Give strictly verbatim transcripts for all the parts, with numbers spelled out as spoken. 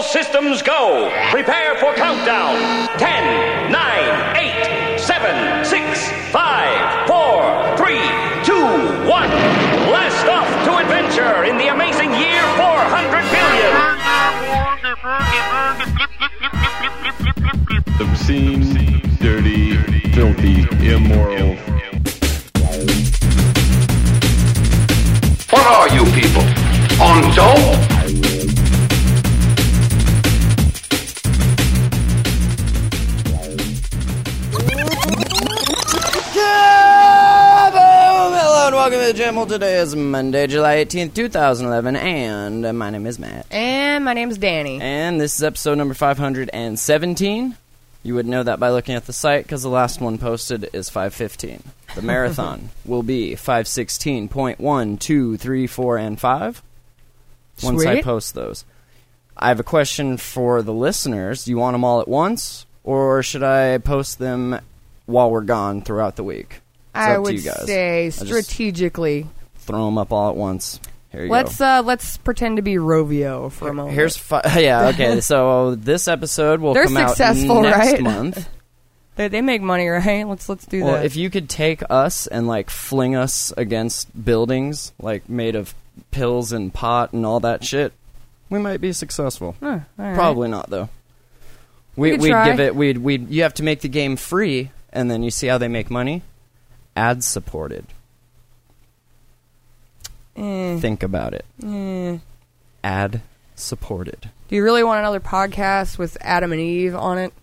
systems go. Prepare for countdown. Ten, nine, eight, seven, six, five, four, three, two, one. Blast off to adventure in the amazing year four hundred billion. Obscene, dirty, filthy, immoral. What are you people? On dope? Hello and welcome to the channel. Today is Monday, July eighteenth, two thousand eleven, and uh, my name is Matt. And my name is Danny. And this is episode number five hundred seventeen. You would know that by looking at the site, because the last one posted is five fifteen. The marathon will be five sixteen point one, two, three, four, and five. Once Sweet. I post those. I have a question for the listeners. Do you want them all at once, or should I post them while we're gone throughout the week? It's I up would to you guys. say I just strategically. throw them up all at once. Here you Let's go. uh, let's pretend to be Rovio for a moment. Here's fi- yeah, okay. So this episode will They're come out successful, next right? month. They, they make money, right? Let's let's do Well, that. if you could take us and like fling us against buildings like made of pills and pot and all that shit, we might be successful. Huh, all right. Probably not though. We could we'd try. give it we'd we'd you have to make the game free, and then you see how they make money? Ad supported. Eh, Think about it. eh. Ad supported. Do you really want another podcast with Adam and Eve on it?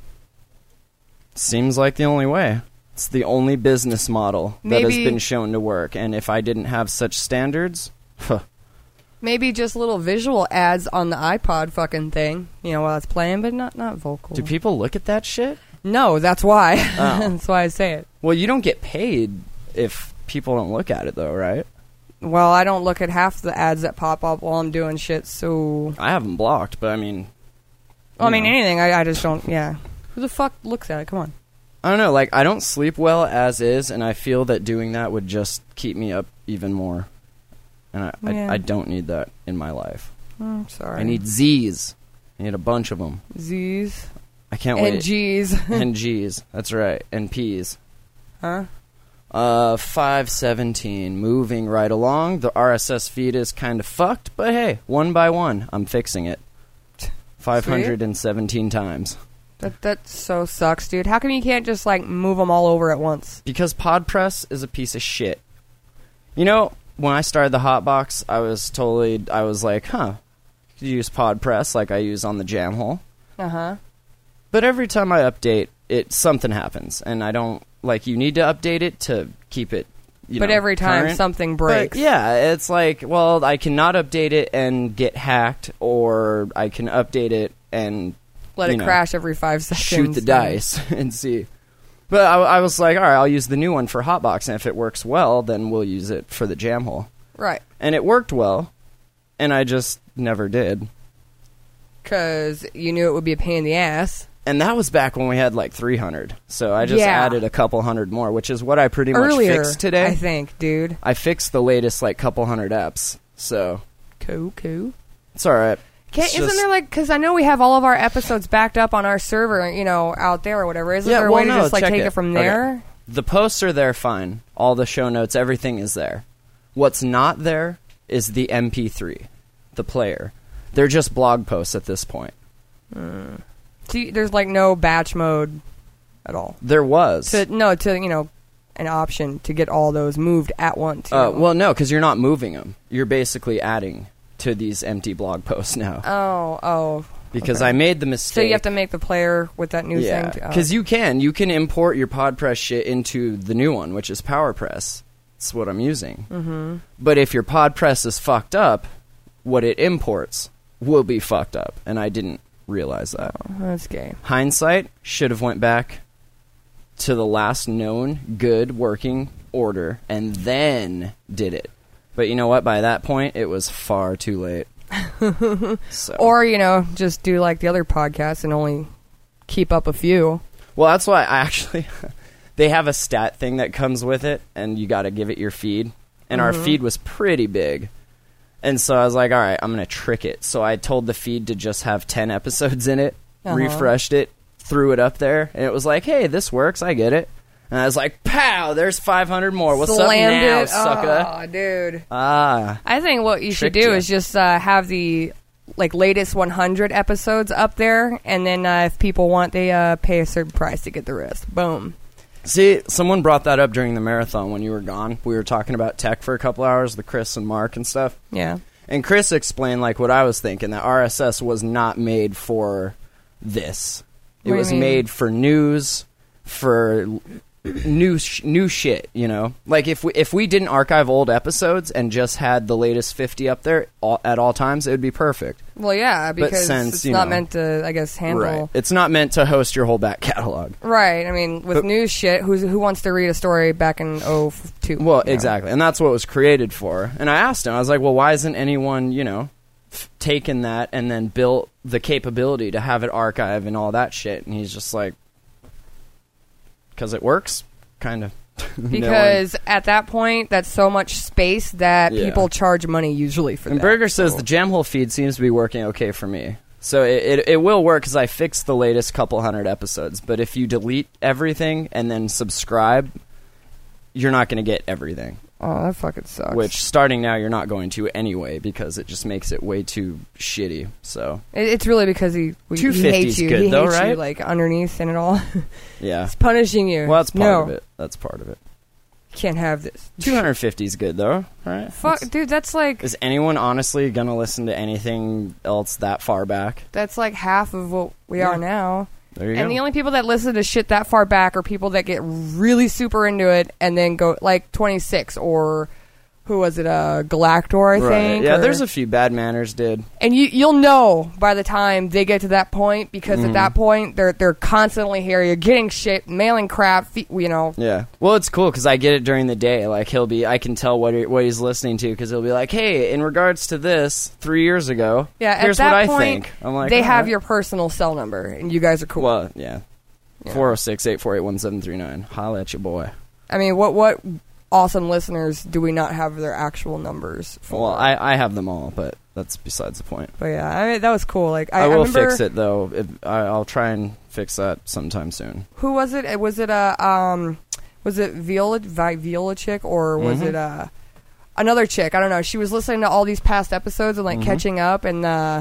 Seems like the only way. It's the only business model that has Maybe- been shown to work. And if I didn't have such standards, huh, Maybe just little visual ads on the iPod fucking thing, you know, while it's playing, but not not vocal. do people look at that shit? No, that's why. Oh. That's why I say it. Well, you don't get paid if people don't look at it, though, right? Well, I don't look at half the ads that pop up while I'm doing shit, so... I haven't blocked, but I mean... Well, I mean, you know. anything, I, I just don't, yeah. Who the fuck looks at it? Come on. I don't know, like, I don't sleep well as is, and I feel that doing that would just keep me up even more. And I, Yeah. I, I don't need that in my life. Oh, I'm sorry. I need Z's. I need a bunch of them. Z's. I can't And wait. G's. And G's. That's right. And P's. Huh? Uh, five seventeen. Moving right along. The R S S feed is kind of fucked, but hey, one by one, I'm fixing it. five hundred seventeen times. That that so sucks, dude. How come you can't just, like, move them all over at once? Because PodPress is a piece of shit. You know, when I started the Hotbox, I was totally, I was like, huh, you could use PodPress like I use on the Jamhole. Uh-huh. But every time I update, it something happens, and I don't, like, you need to update it to keep it, you But know, every time current. something breaks. But yeah, it's like, well, I cannot update it and get hacked, or I can update it and Let you it know, crash every five seconds. shoot the dice and see. But I, I was like, all right, I'll use the new one for Hotbox, and if it works well, then we'll use it for the Jamhole. Right. And it worked well, and I just never did. Because you knew it would be a pain in the ass. And that was back when we had like three hundred. So I just Yeah. added a couple hundred more, which is what I pretty Earlier, much fixed today. I think, dude. I fixed the latest like couple hundred apps. So Cool, cool. it's all right. Can't, It's isn't just- there, like, because I know we have all of our episodes backed up on our server, you know, out there or whatever. Isn't Yeah, there a well, way to no, just, like, check take it. it, from Okay. there? The posts are there fine. All the show notes, everything is there. What's not there is the M P three, the player. They're just blog posts at this point. See, there's, like, no batch mode at all. There was. To No, to, you know, an option to get all those moved at once. you Uh, know? well, no, because you're not moving them. You're basically adding to these empty blog posts now. Oh, oh. Because okay. I made the mistake. So you have to make the player with that new Yeah, thing? to- oh. because you can. You can import your PodPress shit into the new one, which is PowerPress. That's what I'm using. Mm-hmm. But if your PodPress is fucked up, what it imports will be fucked up, and I didn't realize that. Oh, that's gay. Hindsight, should have went back to the last known good working order and then did it. But you know what? By that point, it was far too late. So. Or, you know, just do like the other podcasts and only keep up a few. Well, that's why I actually... they have a stat thing that comes with it, and you got to give it your feed. And Mm-hmm. our feed was pretty big. And so I was like, all right, I'm going to trick it. So I told the feed to just have ten episodes in it, Uh-huh. refreshed it, threw it up there, and it was like, hey, this works, I get it. And I was like, pow, there's five hundred more. What's Slammed up now, it. sucker? Oh, dude. Ah. I think what you should Tricked do ya. is just uh, have the like latest one hundred episodes up there, and then uh, if people want, they uh, pay a certain price to get the rest. Boom. See, someone brought that up during the marathon when you were gone. We were talking about tech for a couple hours, the Chris and Mark and stuff. Yeah. And Chris explained like what I was thinking, that R S S was not made for this. It What do you was mean? made for news, for new sh- new shit, you know? Like if we if we didn't archive old episodes and just had the latest fifty up there all, at all times, it would be perfect. Well, yeah, because since, it's you not know- meant to, I guess, handle. Right. It's not meant to host your whole back catalog. Right. I mean, with But- news shit, who's who wants to read a story back in oh two? Well, you know? exactly. And that's what it was created for. And I asked him, I was like, well, why isn't anyone, you know, f- taken that and then built the capability to have it archive and all that shit? And he's just like, because it works, kind of. Because at that point, that's so much space that Yeah. people charge money usually for And that. Berger says so- the Jamhole feed seems to be working okay for me. So it, it, it will work because I fixed the latest couple hundred episodes. But if you delete everything and then subscribe, you're not going to get everything. Oh, that fucking sucks. Which, starting now, you're not going to anyway because it just makes it way too shitty. So, It- it's really because he, he two hates fifty's you. good, he though, hates you, right? like underneath and it all. yeah. He's punishing you. Well, that's part no, of it. That's part of it. You can't have this. two hundred fifty is good, though, right? Fuck, That's- dude. That's like Is anyone honestly going to listen to anything else that far back? that's like half of what we Yeah. are now. There you And go. the only people that listen to shit that far back are people that get really super into it and then go like twenty-six or who was it? Uh, Galactor, I Right. think. Yeah, or- there's a few Bad Manners did. and you you'll know by the time they get to that point because Mm-hmm. at that point they're they're constantly here. You're getting shit, mailing crap. fe- You know. Yeah. Well, it's cool because I get it during the day. Like, he'll be, I can tell what he, what he's listening to because he'll be like, hey, in regards to this, three years ago, Yeah. here's at that what I point, think. I'm like, they all have right. your personal cell number, and you guys are cool. Well, yeah. Yeah. four oh six, eight four eight, one seven three nine. Holla at your boy. I mean, what what awesome listeners do we not have their actual numbers for? Well, I, I have them all, but that's besides the point. But yeah, I mean, that was cool. Like I, I will I remember, fix it, though. If, I, I'll try and fix that sometime soon. Who was it? Was it a um, was it Viola Vi, Viola chick or was Mhm. it uh another chick? I don't know. She was listening to all these past episodes and like Mhm. catching up, and uh,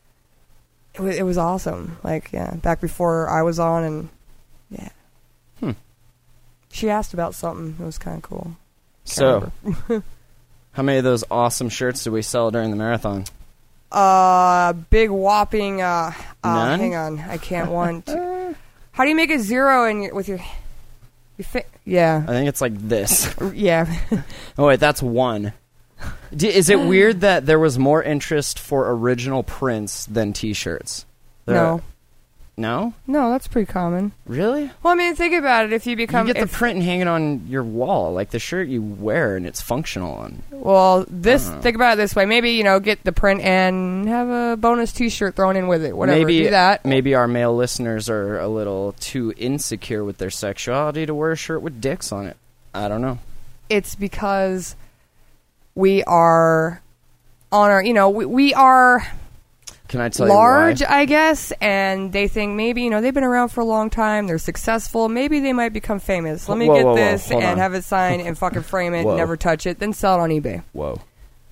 it was it was awesome. Like yeah, back before I was on, and yeah, Hmm. she asked about something. It was kind of cool. Can't So, remember. how many of those awesome shirts did we sell during the marathon? Uh, big whopping. Uh, uh None? hang on, I can't want. To. How do you make a zero in your with your? your fi- yeah, I think it's like this. yeah. Oh, wait, that's one. D- is it weird that there was more interest for original prints than T-shirts? There- No, No? no, that's pretty common. Really? Well, I mean, think about it. If you become, you get the if- print and hang it on your wall, like the shirt you wear, and it's functional. And well, this I don't know. think about it this way. Maybe you know, get the print and have a bonus T-shirt thrown in with it. Whatever, maybe do that. maybe our male listeners are a little too insecure with their sexuality to wear a shirt with dicks on it. I don't know. It's because we are on our, you know, we, we are Can I tell large, you why? I guess, and they think maybe, you know, they've been around for a long time, they're successful, maybe they might become famous. Let me Whoa, get whoa, whoa, this hold and on. have it signed and fucking frame it, Whoa. never touch it, then sell it on eBay. Whoa.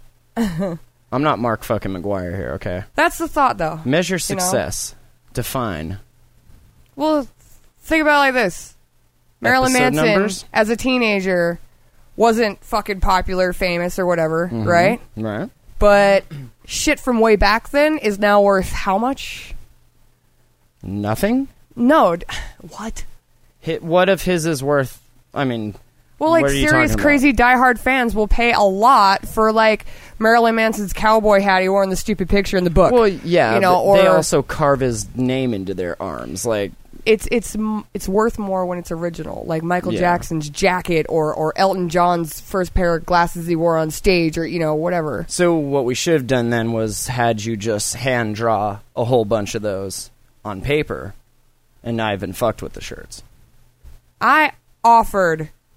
I'm not Mark fucking McGuire here, okay? That's the thought, though. Measure You know? success. Define. Well, think about it like this. Marilyn Episode Manson, numbers? as a teenager, wasn't fucking popular, famous, or whatever, Mhm. right? Right. But shit from way back then is now worth how much? Nothing? No. d- What? Hit, what if his is worth, I mean... Well, like, What are you serious, talking about? crazy, diehard fans will pay a lot for, like, Marilyn Manson's cowboy hat he wore in the stupid picture in the book. Well, yeah, you know, but or they also carve his name into their arms. Like, it's it's m- it's worth more when it's original, like Michael Yeah. Jackson's jacket or or Elton John's first pair of glasses he wore on stage, or you know, whatever. so what we should have done then was had you just hand draw a whole bunch of those on paper and not even fucked with the shirts. I offered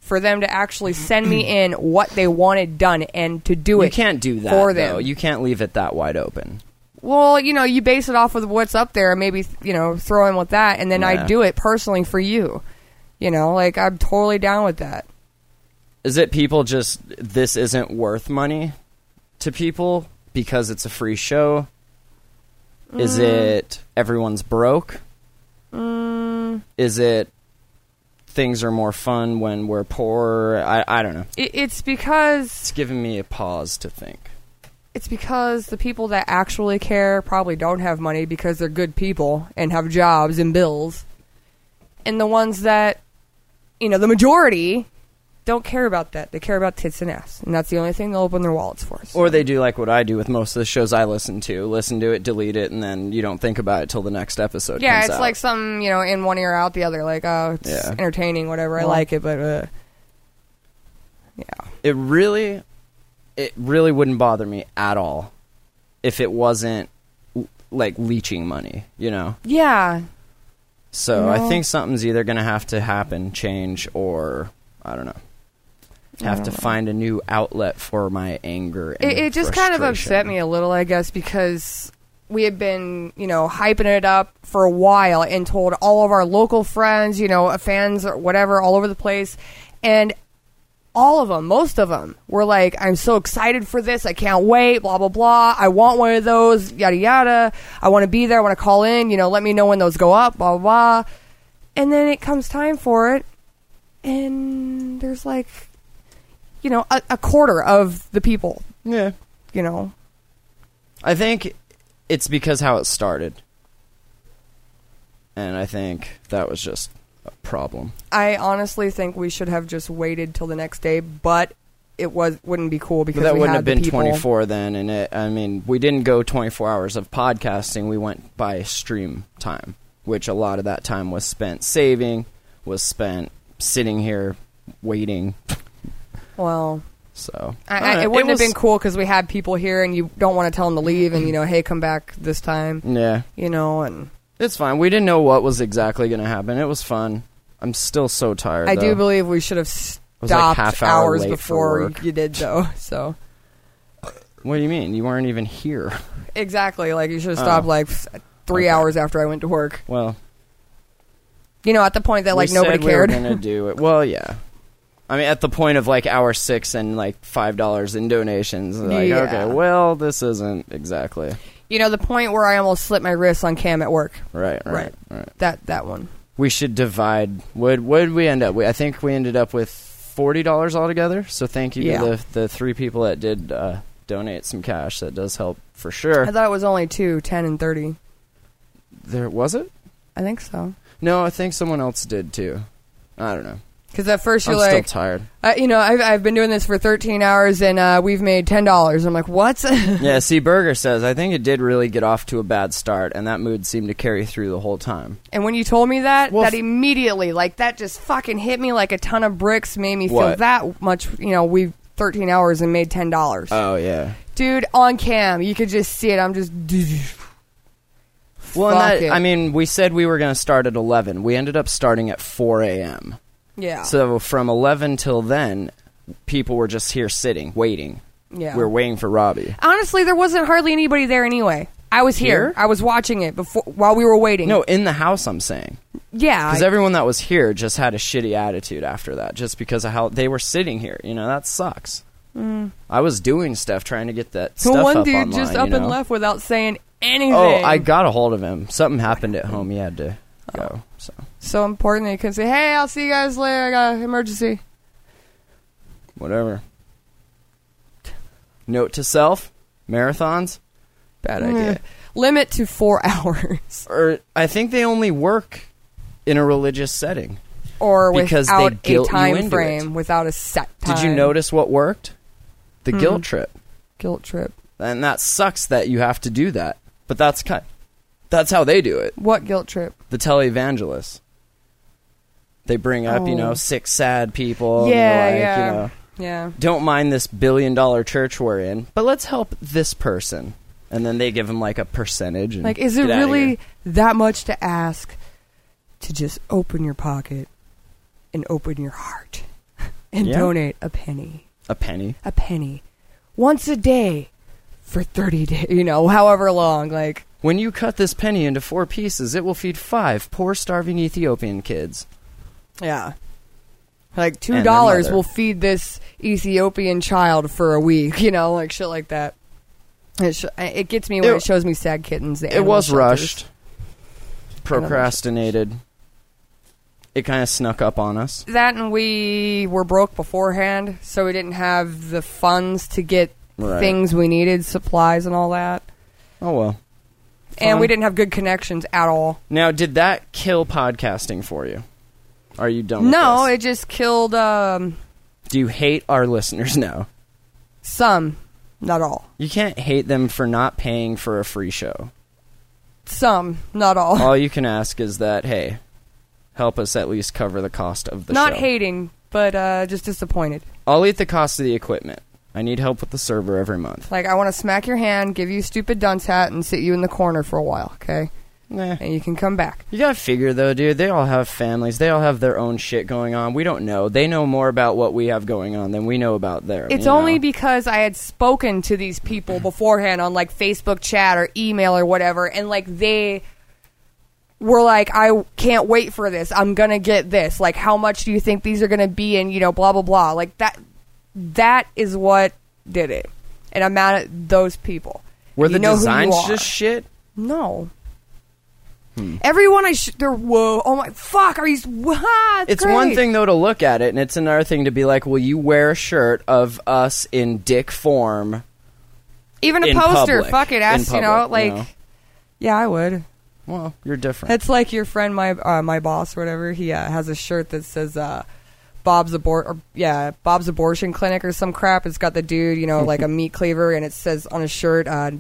for them to actually send me in what they wanted done and to do it. You can't do that, for though. them. You can't leave it that wide open. Well, you know, you base it off of what's up there, and maybe, you know, throw in with that, and then Yeah. I do it personally for you. You know, like, I'm totally down with that. Is it people just, this isn't worth money to people because it's a free show? Is Mm. it everyone's broke? Mm. Is it things are more fun when we're poor? I, I don't know. It, it's because... It's giving me a pause to think. It's because the people that actually care probably don't have money because they're good people and have jobs and bills. And the ones that, you know, the majority don't care about that. They care about tits and ass. And that's the only thing they'll open their wallets for. So. Or they do like what I do with most of the shows I listen to. Listen to it, delete it, and then you don't think about it till the next episode yeah, comes it's out. like some, you know, in one ear, out the other. Like, oh, it's Yeah. entertaining, whatever. I Well- like it, but, uh, yeah. It really, it really wouldn't bother me at all if it wasn't, l- like, leeching money, you know? Yeah. So I No. think something's either going to have to happen, change, or, I don't know, have to find a new outlet for my anger and It, it just kind of frustration. upset me a little, I guess, because we had been, you know, hyping it up for a while and told all of our local friends, you know, fans or whatever, all over the place. And all of them, most of them, were like, I'm so excited for this. I can't wait, blah, blah, blah. I want one of those, yada, yada. I want to be there. I want to call in. You know, let me know when those go up, blah, blah, blah. And then it comes time for it. And there's like, you know, a, a quarter of the people, Yeah. you know. I think it's because how it started. And I think that was just a problem. I honestly think we should have just waited till the next day, but it was wouldn't be cool because But that we wouldn't had have the been people. twenty-four then. And it, I mean, we didn't go twenty-four hours of podcasting. We went by stream time, which a lot of that time was spent saving, was spent sitting here waiting. Well, So I, don't I, know. it wouldn't was- have been cool because we had people here, and you don't want to tell them to leave, and you know, hey, come back this time, Yeah. you know. And It's fine. We didn't know what was exactly going to happen. It was fun. I'm still so tired. I though. do believe we should have was, like, stopped half hour hours late for before work. you did, though. So What do you mean? You weren't even here. exactly, like you should have stopped Oh. like three Okay. hours after I went to work. Well, You know, at the point that like we nobody said cared. We were going to do it. Well, yeah. I mean, at the point of like hour six and like five dollars in donations, like Yeah. okay, well, this isn't exactly You know, the point where I almost slit my wrist on Cam at work. right, right, Right. right. That that one. We should divide. What what did we end up? We, I think we ended up with forty dollars altogether. So thank you Yeah. to the the three people that did uh, donate some cash. That does help for sure. I thought it was only two, ten and thirty. There was it? I think so. No, I think someone else did too. I don't know. Because at first you're I'm like, still tired. uh, you know, I've, I've been doing this for thirteen hours and uh, we've made ten dollars. I'm like, what? Yeah, see, Berger says, I think it did really get off to a bad start, and that mood seemed to carry through the whole time. And when you told me that, Well, that f- immediately, like, that just fucking hit me like a ton of bricks, made me feel What? that much, you know, we've thirteen hours and made ten dollars. Oh, yeah. Dude, on cam, you could just see it. I'm just... Well, and Fuck that, it. I mean, we said we were going to start at eleven. We ended up starting at four a.m. Yeah. So from eleven till then, people were just here sitting, waiting. yeah. We were waiting for Robbie. Honestly, there wasn't hardly anybody there anyway. I was here. Here? I was watching it before while we were waiting. No, in the house, I'm saying. Yeah. Because I- everyone that was here just had a shitty attitude after that, just because of how they were sitting here. You know, that sucks. Mm. I was doing stuff trying to get that So stuff one up dude online, just you up and know? left without saying anything. Oh, I got a hold of him. Something happened at home. He had to go. So So important that you can say, hey, I'll see you guys later. I got an emergency. whatever. Note to self: marathons, bad idea. Limit to four hours. Or I think they only work in a religious setting. Or Because they without a guilt you time into frame, it. without a set time. Did you notice what worked? The Hmm. guilt trip. Guilt trip. And that sucks that you have to do that. But that's kind that's how they do it. What guilt trip? The televangelists. They bring up, you Oh. know, sick, sad people. and Yeah, they're like, yeah. You know, Yeah. don't mind this billion dollar church we're in, but let's help this person. And then they give them like a percentage. And Like, is it get outta really here. that much to ask to just open your pocket and open your heart? and Yeah. donate a penny. A penny. A penny. Once a day for thirty days, you know, however long. Like, When you cut this penny into four pieces, it will feed five poor, starving Ethiopian kids. yeah. Like, two And their dollars mother. will feed this Ethiopian child for a week, you know, like shit like that. It, sh- it gets me when it, It- shows me sad kittens. The It animal was shelters. rushed, procrastinated. It kind of snuck up on us. That, and we were broke beforehand, so we didn't have the funds to get Right. things we needed, supplies and all that. Oh, well. And Fun. we didn't have good connections at all. Now, did that kill podcasting for you? Are you done with No, this? it just killed um, Do you hate our listeners now? some, not all. You can't hate them for not paying for a free show. Some, not all. All you can ask is that, hey, help us at least cover the cost of the Not show. hating, but uh, just disappointed. I'll eat the cost of the equipment. I need help with the server every month. Like, I want to smack your hand, give you a stupid dunce hat, and sit you in the corner for a while, okay? Nah. And you can come back. You gotta figure, though, dude, they all have families. They all have their own shit going on. We don't know. They know more about what we have going on than we know about theirs. It's you only know? because I had spoken to these people beforehand on, like, Facebook chat or email or whatever, and, like, they were like, I can't wait for this. I'm gonna get this. Like, how much do you think these are gonna be? And, you know, blah, blah, blah. Like, that, that is what did it. And I'm mad at those people. Were You the know who you designs are. just shit? No. Hmm. Everyone I sh- they're whoa, oh my fuck, are you? What? It's one thing, though, to look at it, and it's another thing to be like, well, you wear a shirt of us in dick form. Even a in poster. public. Fuck it, In ask you know, public, like, you know. yeah, I would. Well, you're different. It's like your friend, my uh, my boss, or whatever. He uh, has a shirt that says uh, Bob's abort, or yeah, Bob's abortion clinic or some crap. It's got the dude, you know, like a meat cleaver, and it says on his shirt, uh,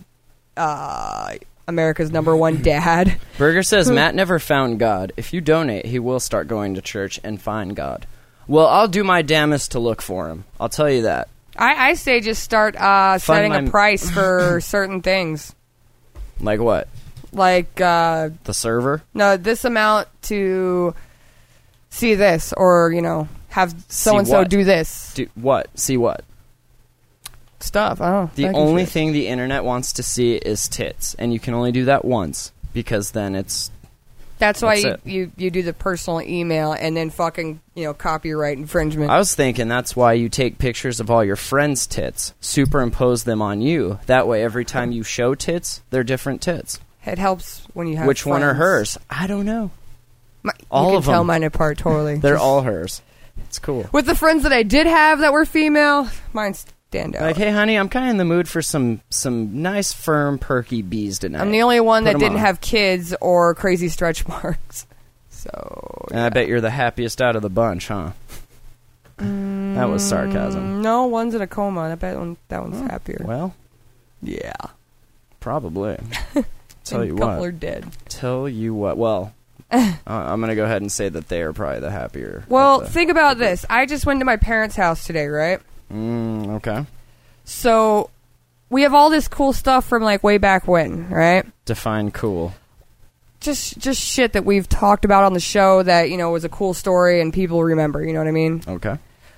uh, America's number one dad. Berger says, Matt never found God. If you donate, he will start going to church and find God. Well, I'll do my damnest to look for him. I'll tell you that. I, I say just start uh, setting my- a price for certain things, Like what? like. Uh, The server? No, this amount to see this, or, you know, have so and so what? do this Do what? See what? stuff. I don't know. The Fucking only shit. thing the internet wants to see is tits. And you can only do that once. Because then it's... That's why that's you, it. you you do the personal email and then fucking, you know, copyright infringement. I was thinking that's why you take pictures of all your friends' tits, superimpose them on you. That way every time you show tits, they're different tits. It helps when you have Which one are friends. hers? I don't know. My, All you can of tell them. mine apart totally. They're Just- all hers. It's cool. with the friends that I did have that were female, mine stand out. Like, hey, honey, I'm kind of in the mood for some some nice, firm, perky bees tonight. I'm the only one Put that 'em didn't on. have kids or crazy stretch marks. So And I bet you're the happiest out of the bunch, huh? That was sarcasm. no, one's in a coma. I bet one, that one's happier. Well, Yeah. probably. Tell And you a couple what. are dead. Tell you what. Well, uh, I'm going to go ahead and say that they are probably the happier. Well, of the- think about this. I just went to my parents' house today, right? Mm, okay. So we have all this cool stuff from like way back when, right? Define cool. Just just shit that we've talked about on the show that, you know, was a cool story and people remember, you know what I mean? Okay.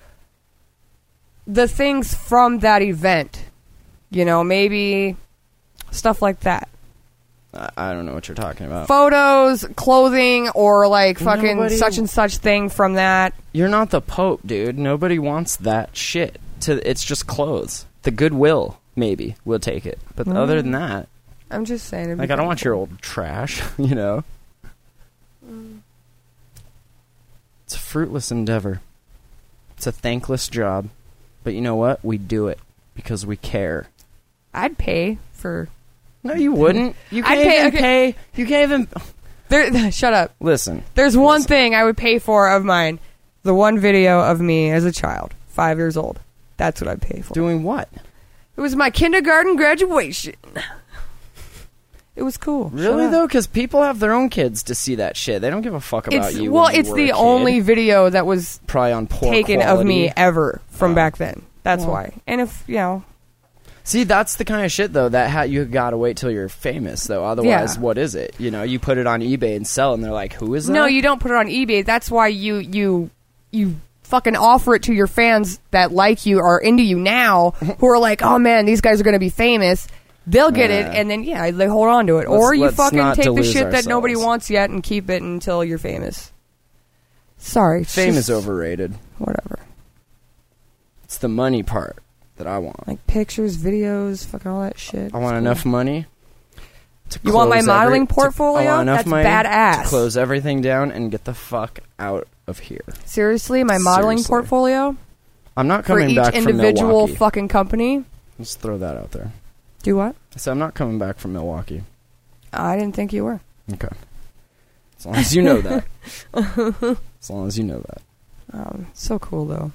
The things from that event, you know, maybe stuff like that. I, I don't know what you're talking about. Photos, clothing, or like fucking Nobody- such and such thing from that. You're not the Pope, dude. Nobody wants that shit. To It's just clothes. The Goodwill, maybe, will take it. But Mm. other than that, I'm just saying. it'd be like, I don't kinda want your old trash, you know? It's a fruitless endeavor. It's a thankless job. But you know what? We do it because we care. I'd pay for. No, you wouldn't. You I'd can't pay- even okay. pay. You can't even... There, shut up. Listen. There's one Listen. thing I would pay for of mine. The one video of me as a child, five years old. That's what I'd pay for. Doing what? It was my kindergarten graduation. It was cool. Really, Shut though? up. Because people have their own kids to see that shit. They don't give a fuck about It's, you. well, when you it's were the a kid. only video that was Probably on poor taken quality. of me ever from Oh. back then. That's Well. why. And if, you know, See, that's the kind of shit, though, that ha- you gotta wait till you're famous, though. Otherwise, Yeah. what is it? You know, you put it on eBay and sell, and they're like, who is that? no, you don't put it on eBay. That's why you you you fucking offer it to your fans that like you or into you now, who are like, oh man, these guys are going to be famous. They'll get Yeah. it, and then yeah, they hold on to it. Let's- or you let's fucking not take the delude shit that nobody ourselves. wants yet and keep it until you're famous. Sorry, it's Fame just- is overrated. Whatever. It's the money part that I want. Like pictures, videos, fucking all that shit. I want It's enough cool. money. To You want my close modeling every- to- portfolio? I want enough That's money badass. to close everything down and get the fuck out of here. Seriously, my modeling Seriously. portfolio I'm not for coming each back from individual Milwaukee. fucking company. Let's throw that out there. Do what? I said I'm not coming back from Milwaukee. I didn't think you were. Okay. As long as you know that. As long as you know that. Um, so cool though.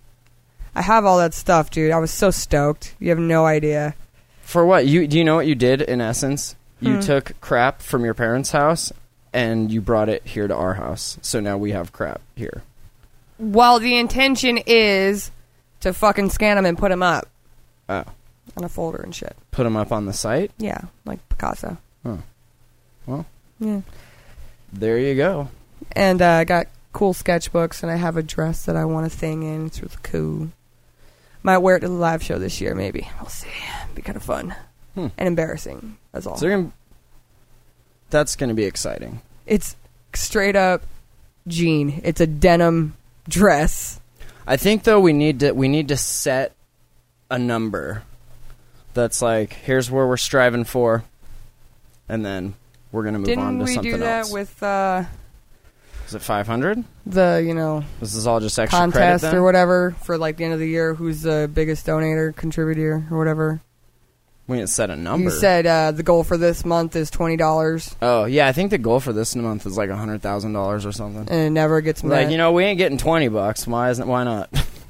I have all that stuff, dude. I was so stoked. You have no idea. For what? You do you know what you did in essence? You Hmm. took crap from your parents' house and you brought it here to our house. So now we have crap here. Well, the intention is to fucking scan them and put them up Oh. on a folder and shit. Put them up on the site? Yeah, like Picasso. Oh. Well, Yeah. there you go. And uh, I got cool sketchbooks, and I have a dress that I want to thing in. It's really cool. Might wear it to the live show this year, maybe. We'll see. Be kind of fun Hmm. and embarrassing. That's all. So you're gonna, that's going to be exciting. It's straight up jean. It's a denim dress. I think though we need to we need to set a number that's like here's where we're striving for, and then we're gonna move Didn't on to we something do that else. with uh, Is it five hundred? the you know This is all just extra contest credit then? or whatever for like the end of the year? Who's the biggest donator, contributor, or whatever? We didn't set a number. You said uh, the goal for this month is twenty dollars, Oh yeah, I think the goal for this month is like a hundred thousand dollars or something. and it never gets met. Like you know, we ain't getting twenty bucks. Why isn't? Why not?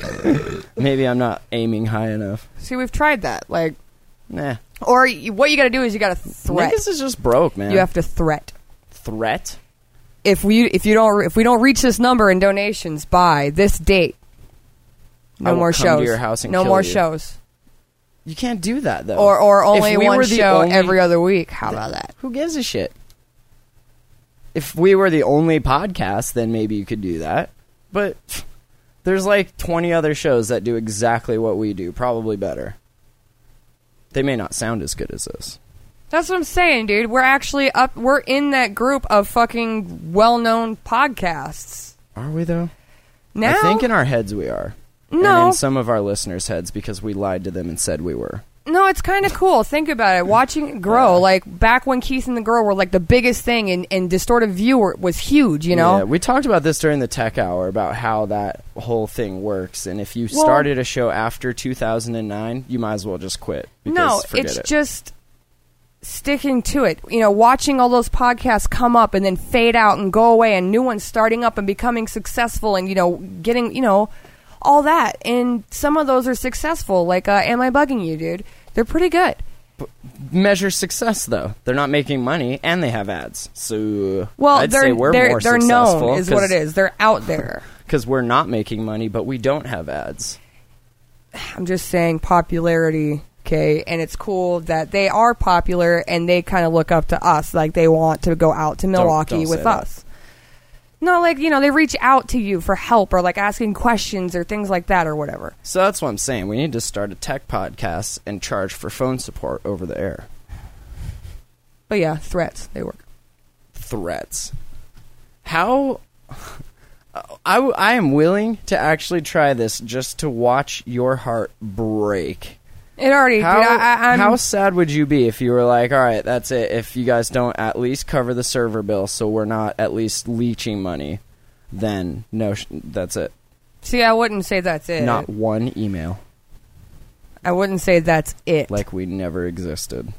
Maybe I'm not aiming high enough. See, we've tried that. Like, Nah. or you, what you got to do is you got to threat. Niggas is just broke, man. You have to threat. threat. If we if you don't if we don't reach this number in donations by this date, I no will more come shows. to your house and no kill more you. shows. You can't do that though. Or or If only we one were the show only- every other week. How about that? Who gives a shit? If we were the only podcast, then maybe you could do that. But pff, there's like twenty other shows that do exactly what we do, probably better. They may not sound as good as this. That's what I'm saying, dude. We're actually up. We're in that group of fucking well-known podcasts Are we though? now. I think in our heads we are. And no, in some of our listeners' heads because we lied to them and said we were. no, it's kind of cool. Think about it. Watching it grow, Yeah. like back when Keith and the Girl were like the biggest thing, and, and Distorted View were, was huge. You know, Yeah, we talked about this during the tech hour about how that whole thing works, and if you Well- started a show after two thousand nine, you might as well just quit. Because no, forget it's it. just sticking to it. You know, watching all those podcasts come up and then fade out and go away, and new ones starting up and becoming successful, and you know, getting you know all that. And some of those are successful. Like, uh, Am I Bugging You, dude? They're pretty good. measure success though. They're not making money and they have ads. So Well, I'd they're say we're they're, more they're successful known is what it is. They're out there. because we're not making money, but we don't have ads. I'm just saying popularity, okay? And it's cool that they are popular and they kind of look up to us, like they want to go out to Milwaukee don't say with that. us. No, like, you know, they reach out to you for help or like asking questions or things like that or whatever. So that's what I'm saying. We need to start a tech podcast and charge for phone support over the air. But yeah, threats, they work. Threats. How... I, w- I am willing to actually try this just to watch your heart break. It already, How, dude, I, I, I'm, how sad would you be if you were like, all right, that's it. If you guys don't at least cover the server bill so we're not at least leeching money, then no, sh- that's it. see, I wouldn't say that's it. Not one email. I wouldn't say that's it. Like we never existed.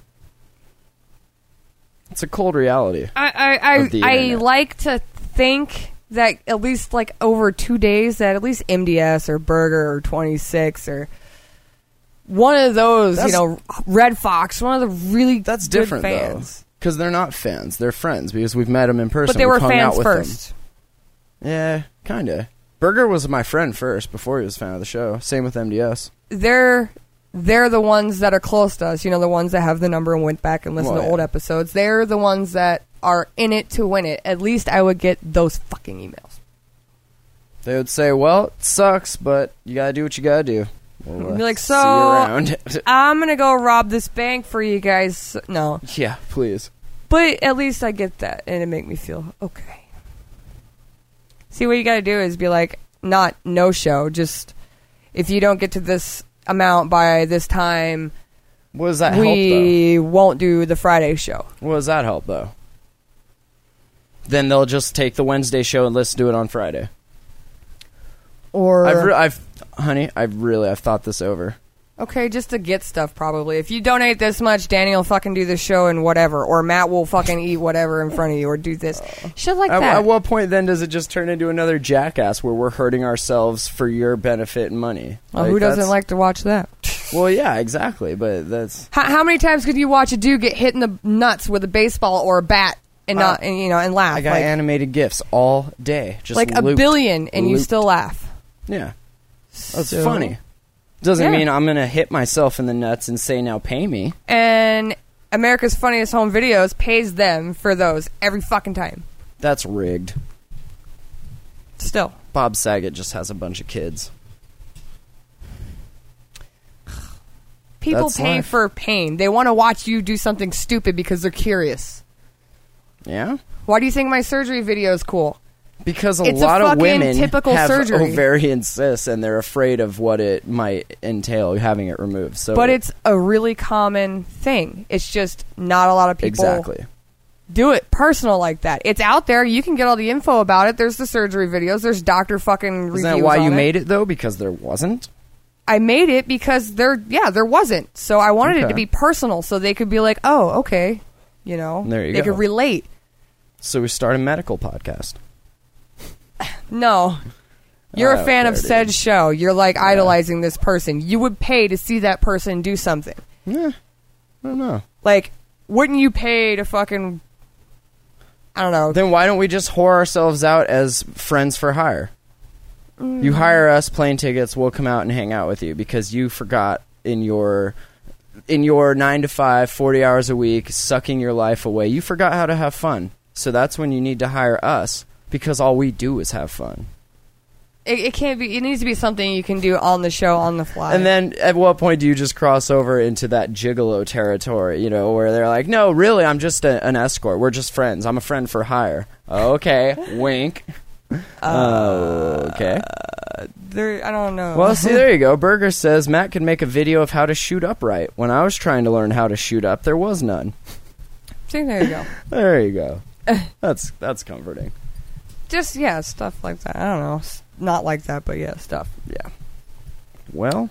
It's a cold reality. I, I, of the I, I internet. like to think that at least like over two days that at least M D S or Burger or twenty-six or one of those, That's- you know, Red Fox, one of the really That's good different, fans. though. Because they're not fans. They're friends because we've met them in person. But they We've were hung fans out with first. them. Yeah, kind of. Burger was my friend first before he was a fan of the show. Same with M D S. They're they're the ones that are close to us. You know, the ones that have the number and went back and listened Well, to old yeah. episodes. They're the ones that are in it to win it. At least I would get those fucking emails. They would say, well, it sucks, but you gotta do what you gotta do. We'll, uh, Be like, see so you around. I'm gonna go rob this bank for you guys. No, Yeah, please. but at least I get that, and it make me feel okay. See, what you gotta do is be like, not no show. Just if you don't get to this amount by this time, What does that help, we won't do the Friday show. though? What does that help, though? Then they'll just take the Wednesday show and let's do it on Friday. Or I've, re- I've, honey, I've really, I've thought this over. okay, just to get stuff probably. If you donate this much, Danny will fucking do the show and whatever, or Matt will fucking eat whatever in front of you, or do this shit like At, that. at what point then does it just turn into another Jackass where we're hurting ourselves for your benefit and money? well, who doesn't that's- like to watch that? Well, yeah, exactly, but that's How, how many times could you watch a dude get hit in the nuts with a baseball or a bat and Uh, not, and, you know, and laugh? I got like, animated GIFs all day, just like a looped. billion, and you Looped. still laugh. Yeah, that's So- funny. Doesn't Yeah. mean I'm gonna hit myself in the nuts and say now pay me. And America's Funniest Home Videos pays them for those every fucking time. That's rigged. Still. Bob Saget just has a bunch of kids. People That's pay life. for pain. They want to watch you do something stupid because they're curious. Yeah, Why do you think my surgery video is cool? because a It's a lot of fucking women typical have surgery. ovarian cysts and they're afraid of what it might entail having it removed. So, But it's a really common thing. It's just not a lot of people exactly. do it personal like that. It's out there. You can get all the info about it. There's the surgery videos. There's doctor fucking reviews. Isn't that why on you it. made it though? Because there wasn't. I made it because there, yeah, there wasn't. So I wanted it Okay. to be personal, so they could be like, "Oh, okay," you know, There you they go. could relate. So we start a medical podcast. No, you're I a don't fan care, of said dude. show. You're like idolizing this person. You would pay to see that person do something. Yeah, I don't know. Like, wouldn't you pay to fucking? I don't know. Then why don't we just whore ourselves out as friends for hire? Mm. You hire us, plane tickets, we'll come out and hang out with you because you forgot in your in your nine to five, forty hours a week, sucking your life away. You forgot how to have fun. So that's when you need to hire us because all we do is have fun. It, it can't be. It needs to be something you can do on the show, on the fly. And then at what point do you just cross over into that gigolo territory, you know, where they're like, no, really, I'm just a, an escort. We're just friends. I'm a friend for hire. Okay, wink. Uh, okay. there, I don't know. Well, see, there you go. Burger says Matt could make a video of how to shoot upright. When I was trying to learn how to shoot up, there was none. See, there you go. There you go. That's that's comforting. Just yeah, stuff like that. I don't know. S- Not like that, but yeah, stuff. Yeah. Well,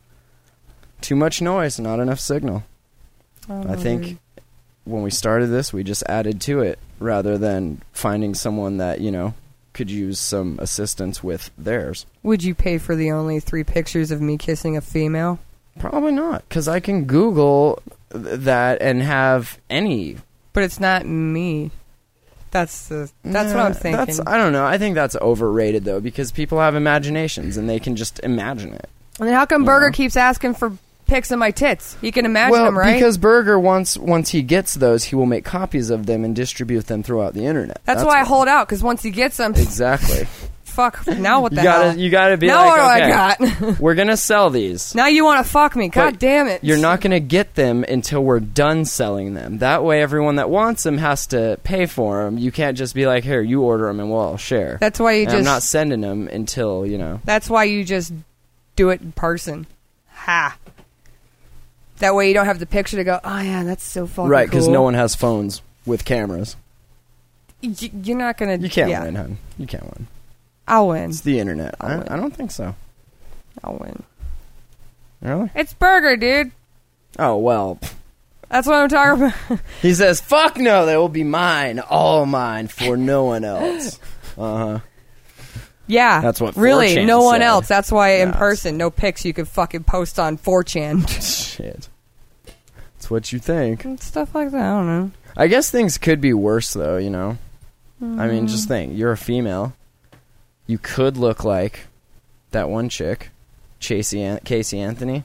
too much noise, not enough signal. Um, I think when we started this, we just added to it rather than finding someone that, you know, could use some assistance with theirs. Would you pay for the only three pictures of me kissing a female? Probably not, because I can Google th- that and have any. But it's not me. That's the. That's what Nah, I'm thinking. That's, I don't know. I think that's overrated, though, because people have imaginations and they can just imagine it. and then how come Burger Yeah. keeps asking for pics of my tits? He can imagine well, them, right? because Burger, once once he gets those, he will make copies of them and distribute them throughout the internet. that's, why I hold out. Because once he gets them, Exactly. fuck. Now what the you gotta, hell? you gotta be now like, what okay, do I got? we're gonna sell these. now you want to fuck me? God But damn it! You're not gonna get them until we're done selling them. That way, everyone that wants them has to pay for them. You can't just be like, "Here, you order them and we'll all share." That's why you And just. I'm not sending them until you know. That's why you just do it in person. Ha. That way you don't have the picture to go, oh yeah, that's so fucking Right, because cool." no one has phones with cameras. Y- You're not gonna. You can't yeah, win, hun. You can't win. I'll win. It's the internet. I'll I, win. I don't think so. I'll win. Really? It's Burger, dude. Oh well. That's what I'm talking about. He says, "Fuck no, they will be mine, all mine, for no one else." Uh huh. Yeah, That's what really. four chan No one said. else. That's why in Yes. person, no pics you could fucking post on four chan. Shit. It's what you think. And stuff like that. I don't know. I guess things could be worse, though. You know. I mean, Mm. just think. You're a female. You could look like that one chick, Casey An- Casey Anthony.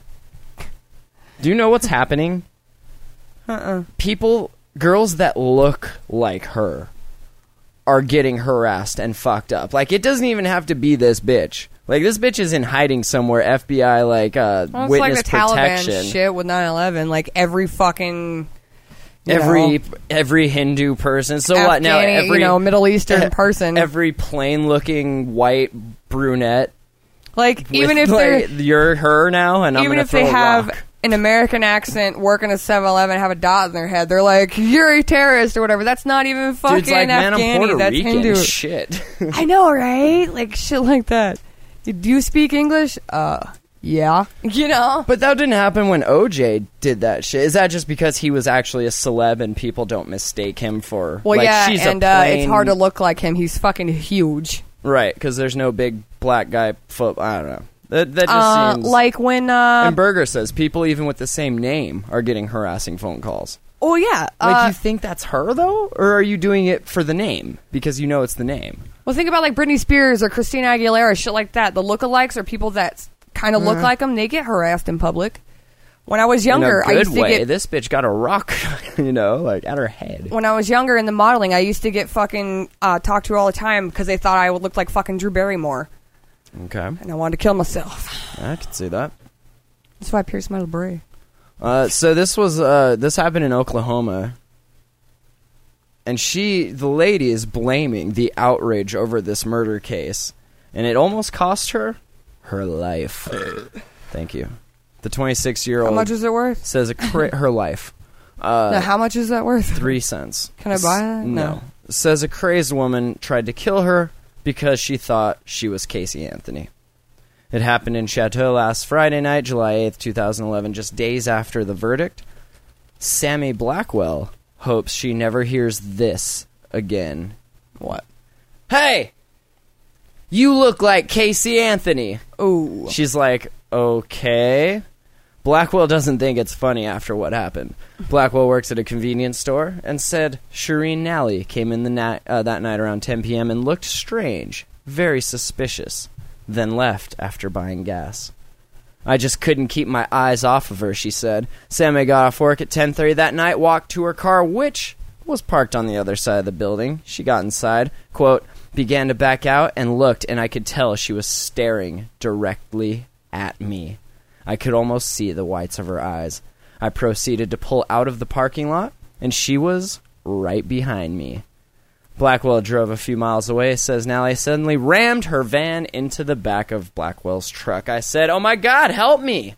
Do you know what's happening? Uh-uh. People, girls that look like her, are getting harassed and fucked up. Like, it doesn't even have to be this bitch. Like, this bitch is in hiding somewhere, F B I, like, uh, Well, it's witness like the protection. Taliban shit with nine eleven. Like, every fucking... you Every know, every Hindu person. So Afghani, what now? Every you know, Middle Eastern person. Every plain-looking white brunette. like, even with, if they're... like, you're her now, and I'm even gonna if throw they a have rock. an American accent, work in a seven eleven, have a dot in their head, they're like, you're a terrorist or whatever. That's not even fucking Dude's like, man, I'm Afghani. Puerto That's Rican. Hindu. Shit. I know, right? Like, shit like that. Do you speak English? Uh, yeah. You know? But that didn't happen when O J did that shit. Is that just because he was actually a celeb and people don't mistake him for... Well, like, yeah, she's and a uh, plain, it's hard to look like him. He's fucking huge. Right, because there's no big black guy foot... I don't know. That, that just Uh, seems... like when... Uh, and Berger says people even with the same name are getting harassing phone calls. oh, yeah. Like, Uh, you think that's her, though? Or are you doing it for the name? Because you know it's the name. well, think about, like, Britney Spears or Christina Aguilera, shit like that. The lookalikes are people that kind of look like them. They get harassed in public. When I was younger, In a I good used to way. get... This bitch got a rock, you know, like, at her head. When I was younger in the modeling, I used to get fucking uh, talked to all the time because they thought I would look like fucking Drew Barrymore. Okay. And I wanted to kill myself. I can see that. That's why I pierced my labret. Uh, so this was uh, this happened in Oklahoma, and she, the lady, is blaming the outrage over this murder case, and it almost cost her her life. Thank you. The twenty-six-year-old How much is it worth? says a cra- her life. Uh, No, how much is that worth? Three cents. Can I buy that? No. No. Says a crazed woman tried to kill her because she thought she was Casey Anthony. It happened in Chateau last Friday night, July eighth, twenty eleven, just days after the verdict. Sammy Blackwell hopes she never hears this again. What? Hey! You look like Casey Anthony. Ooh. She's like, okay. Blackwell doesn't think it's funny after what happened. Blackwell works at a convenience store and said Shireen Nally came in the na- uh, that night around ten p.m. and looked strange, very suspicious, then left after buying gas. I just couldn't keep my eyes off of her, she said. Sammy got off work at ten thirty that night, walked to her car, which was parked on the other side of the building. She got inside, quote, began to back out and looked, and I could tell she was staring directly at me. I could almost see the whites of her eyes. I proceeded to pull out of the parking lot, and she was right behind me. Blackwell drove a few miles away, says Nally, suddenly rammed her van into the back of Blackwell's truck. I said, oh my God, help me!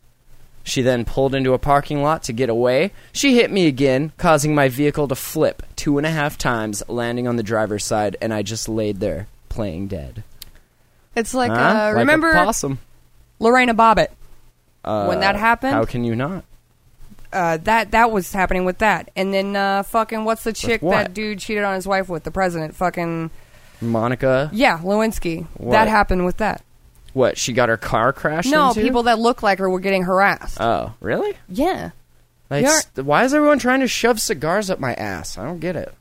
She then pulled into a parking lot to get away. She hit me again, causing my vehicle to flip two and a half times, landing on the driver's side, and I just laid there, playing dead. It's like, Huh? uh, Like a remember possum. Lorena Bobbitt? Uh, when that happened? How can you not? Uh, that that was happening with that. And then uh, fucking, what's the chick what? that dude cheated on his wife with? The president. Fucking, Monica? yeah, Lewinsky. What? That happened with that. What, she got her car crashed No, into? people that look like her were getting harassed. Oh, really? yeah. Like, You're- st- why is everyone trying to shove cigars up my ass? I don't get it.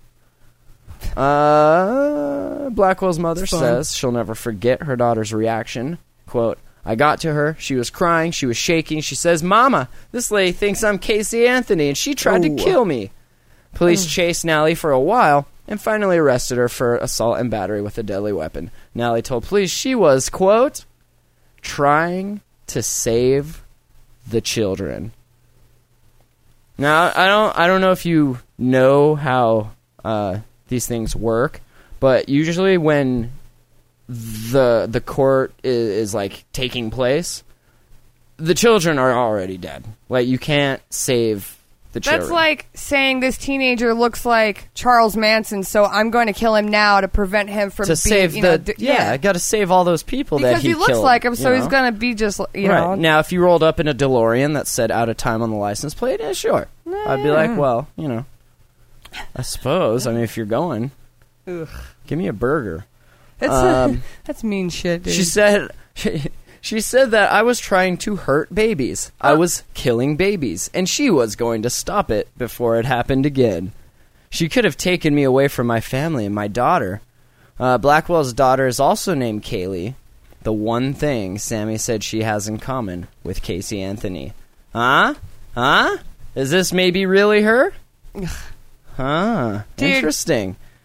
Uh, Blackwell's mother It's fun. says she'll never forget her daughter's reaction. Quote, I got to her. She was crying. She was shaking. She says, Mama, this lady thinks I'm Casey Anthony, and she tried Ooh. to kill me. Police chased Nally for a while and finally arrested her for assault and battery with a deadly weapon. Nally told police she was, quote, trying to save the children. Now, I don't I don't know if you know how uh, these things work, but usually when the the court is, is like taking place, the children are already dead. Like, you can't save the children. That's like saying this teenager looks like Charles Manson, so I'm going to kill him now to prevent him from to being, save you the know, d- yeah, I got to save all those people because that he, he looks killed, like him, so you he's know? going to be just, you right. know. Now, if you rolled up in a DeLorean that said out of time on the license plate, yeah, sure. I'd be like, well, you know, I suppose. I mean, if you're going, Ugh. give me a burger. That's, Um, that's mean shit, dude. She said, she, she said that I was trying to hurt babies. I was killing babies, and she was going to stop it before it happened again. She could have taken me away from my family and my daughter. Uh, Blackwell's daughter is also named Kaylee. The one thing Sammy said she has in common with Casey Anthony. Huh? Huh? Is this maybe really her? Huh. Dude. Interesting.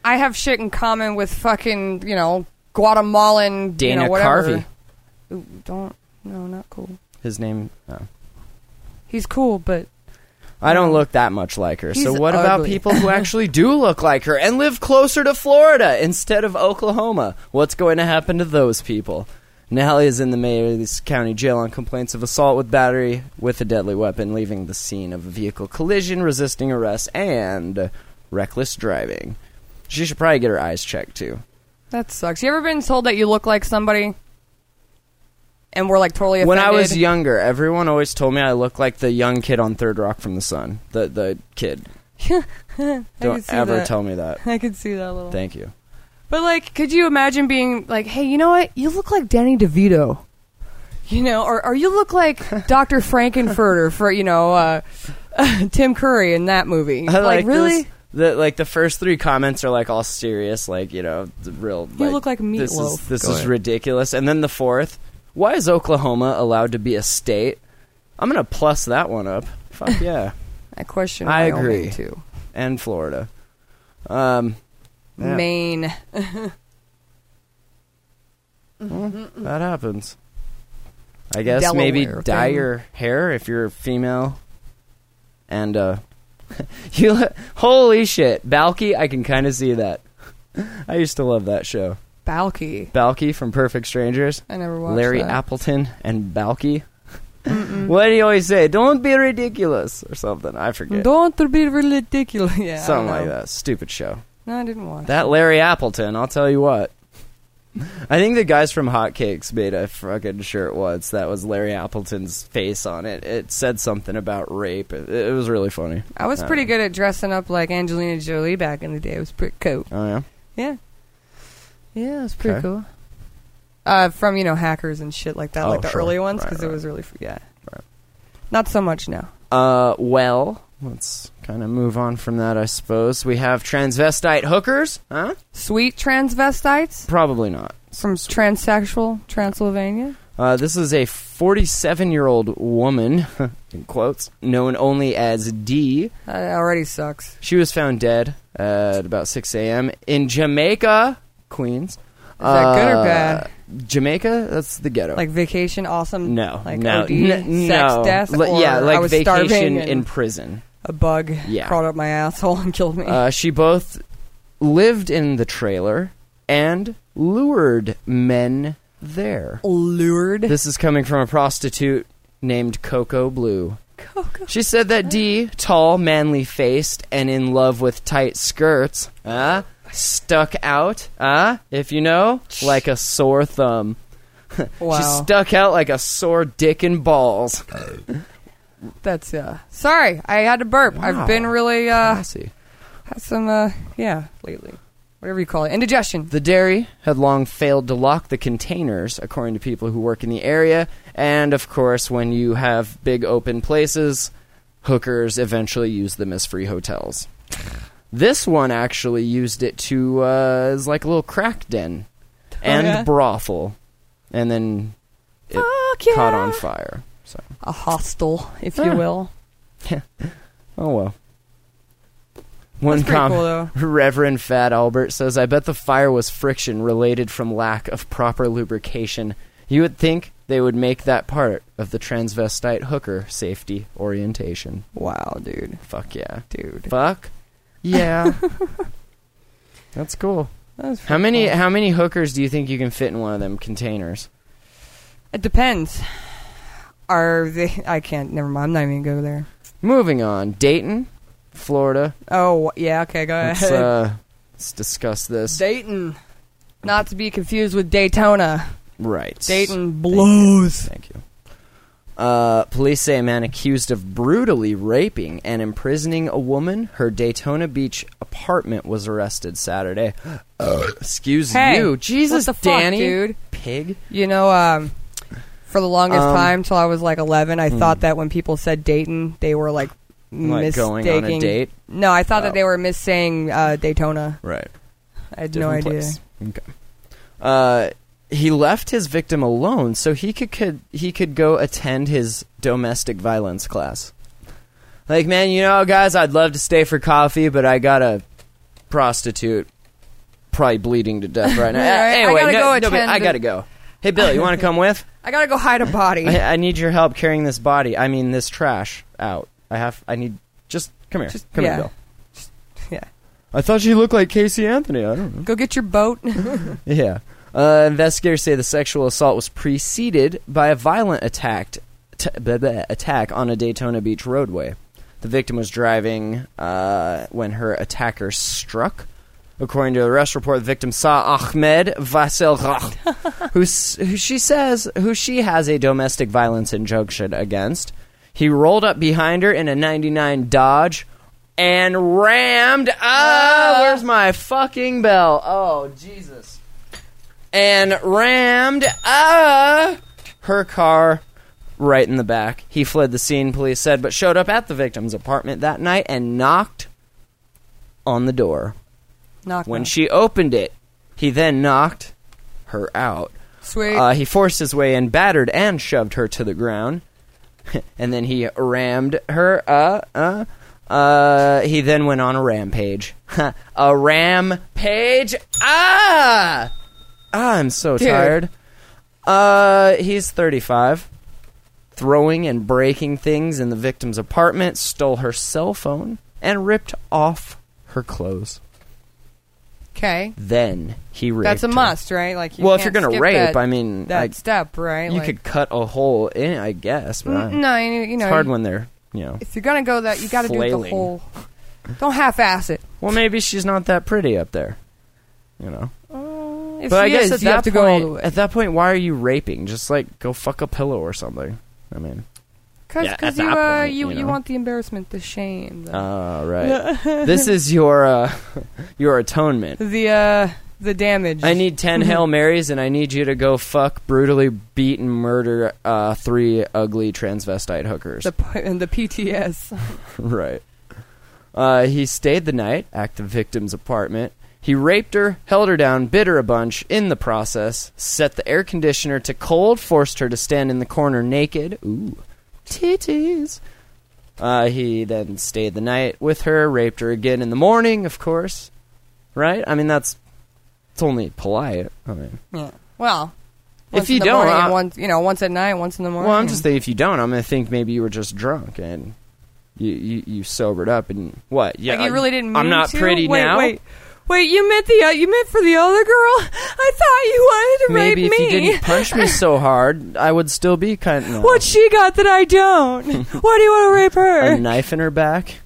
I have shit in common with fucking, you know, Guatemalan, Dana you know, whatever. Carvey. Ooh, don't, no, not cool. His name... Oh. He's cool, but... I don't look that much like her. He's So what about ugly. people who actually do look like her and live closer to Florida instead of Oklahoma? What's going to happen to those people? Nally is in the Mayors County Jail on complaints of assault with battery with a deadly weapon, leaving the scene of a vehicle collision, resisting arrest, and reckless driving. She should probably get her eyes checked, too. That sucks. You ever been told that you look like somebody? And we're like totally offended? When I was younger, everyone always told me I looked like the young kid on Third Rock from the Sun. The the kid. Don't see ever that. tell me that. I could see that a little. Thank you. But, like, could you imagine being like, hey, you know what? You look like Danny DeVito. You know, or, or you look like Doctor Frankenfurter for, you know, uh, Tim Curry in that movie. I like, like really? this. The, like, the first three comments are, like, all serious, like, you know, the real... You look like This Meatloaf. is, this Go is ahead. ridiculous. And then the fourth, why is Oklahoma allowed to be a state? I'm going to plus that one up. Fuck yeah. I question I Wyoming, agree. too. And Florida. Um, yeah. Maine. That happens. I guess Delaware, maybe okay. dye your hair if you're female. And, uh... you lo- holy shit. Balky, I can kind of see that. I used to love that show. Balky. Balky from Perfect Strangers. I never watched Larry that. Appleton and Balky. What do you always say? Don't be ridiculous or something. I forget. Don't be ridiculous. Yeah, I something don't like know. that. Stupid show. No, I didn't watch That Larry Appleton, I'll tell you what. I think the guys from Hotcakes made a fucking shirt once that was Larry Appleton's face on it. It said something about rape. It, it was really funny. I was Uh, pretty good at dressing up like Angelina Jolie back in the day. It was pretty cool. Oh, yeah? Yeah. Yeah, it was pretty Okay. cool. Uh, from, you know, Hackers and shit like that, Oh, like the sure. early ones, Right, because right. it was really, f- yeah. Right. Not so much now. Uh, well, let's kind of move on from that, I suppose. We have transvestite hookers. Huh? Sweet transvestites Probably not. from transsexual Transylvania. Uh, this is a forty-seven-year-old woman, in quotes, known only as D. That already sucks. She was found dead at about six a.m. in Jamaica, Queens. Is that good or bad? Jamaica? That's the ghetto. Like vacation, awesome. no, like no, O D, n- sex, no. death, Li- or yeah, I like was vacation starving and in prison. a bug Yeah. crawled up my asshole and killed me. Uh, she both lived in the trailer and lured men there. Lured. This is coming from a prostitute named Coco Blue. Coco. She said that D, tall, manly-faced, and in love with tight skirts, uh, stuck out, uh, if you know, like a sore thumb. Wow. She stuck out like a sore dick and balls. That's, uh... Sorry, I had to burp. Wow. I've been really, uh... Classy. had some, uh... Yeah, lately. Whatever you call it. Indigestion. The dairy had long failed to lock the containers, according to people who work in the area. And, of course, when you have big open places, hookers eventually use them as free hotels. This one actually used it to, uh, as like a little crack den and yeah? brothel. And then it Fuck yeah. caught on fire. So, A hostel, if Huh. you will. oh well. One That's pretty com- cool, though. Reverend Fat Albert says, I bet the fire was friction related from lack of proper lubrication. You would think they would make that part of the transvestite hooker safety orientation. Wow, dude. Fuck yeah. Dude. Fuck yeah. That's cool. That was How pretty many cool. how many hookers do you think you can fit in one of them containers? It depends. Are they... I can't... Never mind. I'm not even going to go there. Moving on. Dayton, Florida. Oh, yeah. Okay, go Let's, ahead. uh, let's discuss this. Dayton. Not to be confused with Daytona. Right. Dayton blows. Thank you. Uh, police say a man accused of brutally raping and imprisoning a woman, her Daytona Beach apartment, was arrested Saturday. Excuse Hey, you. Jesus, what the fuck, Danny. dude? Pig. You know, um, for the longest Um, time, till I was like eleven, I thought that when people said Dayton, they were like Like going on a mistaking- date? No, I thought Oh. that they were missaying uh, Daytona. Right. I had Different no idea. place. Okay. Uh, he left his victim alone so he could, could he could go attend his domestic violence class. Like, man, you know, guys, I'd love to stay for coffee, but I got a prostitute probably bleeding to death right now. Right, I Anyway, gotta no, go no, but attend I the- gotta go. Hey, Bill, you want to come with? I gotta go hide a body. I, I need your help carrying this body. I mean, this trash out. I have. I need. Just come here. Just- come yeah. here, Bill. Yeah. I thought she looked like Casey Anthony. I don't know. Go get your boat. Yeah. Uh, investigators say the sexual assault was preceded by a violent attack, t- blah, blah, attack on a Daytona Beach roadway. The victim was driving uh, when her attacker struck. According to the arrest report, the victim saw Ahmed Vasilgh, who, who she says who she has a domestic violence injunction against. He rolled up behind her in a ninety-nine Dodge and rammed. Ah, where's my fucking bell? Oh, Jesus. And rammed uh, her car right in the back. He fled the scene, police said, but showed up at the victim's apartment that night and knocked on the door. Knock When knock. she opened it, he then knocked her out. Sweet. Uh, he forced his way in, battered and shoved her to the ground. And then he rammed her. Uh, uh, uh, he then went on a rampage. A rampage? Ah! Ah, I'm so Dude. tired. Uh, he's thirty-five. Throwing and breaking things in the victim's apartment, stole her cell phone, and ripped off her clothes. Okay. Then he raped That's a her. must, right? Like, you Well, if can't you're gonna skip rape, that, I mean, that I- step, right? You Like, could cut a hole in it, I guess, but I- n- no, you, you know, it's hard you- when they're, you know. if you're gonna go that, you got to do it the flailing. whole. Don't half-ass it. Well, maybe she's not that pretty up there, you know. If But I she guess is, at you that have to go all the point, way. at that point, why are you raping? Just like go fuck a pillow or something. I mean, Because yeah, at you, that uh, point, you, you you know. want the embarrassment, the shame, the, uh, right. This is your uh, your atonement. the uh, the damage. I need ten Hail Marys, and I need you to go fuck, brutally beat, and murder uh, three ugly transvestite hookers. the p- and the P T S. Right. Uh, he stayed the night at the victim's apartment. He raped her, held her down, bit her a bunch in the process, set the air conditioner to cold, forced her to stand in the corner naked. Ooh. Titties. Uh, he then stayed the night with her, raped her again in the morning, of course. Right? I mean, that's it's only polite. I mean, Yeah. Well, If once you in the don't, morning I- and once you know, once at night, once in the morning. well, I'm just thinking if you don't, I'm going to think maybe you were just drunk and you, you, you sobered up and what? Yeah, like you really didn't. Mean I'm not to? pretty wait, now. Wait, wait. You meant the uh, you meant for the other girl. I thought you wanted to Maybe rape if me. you didn't punch me so hard, I would still be kind of no. What she got that I don't? Why do you want to rape her? a knife in her back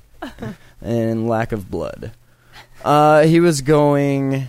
and lack of blood. Uh, he was going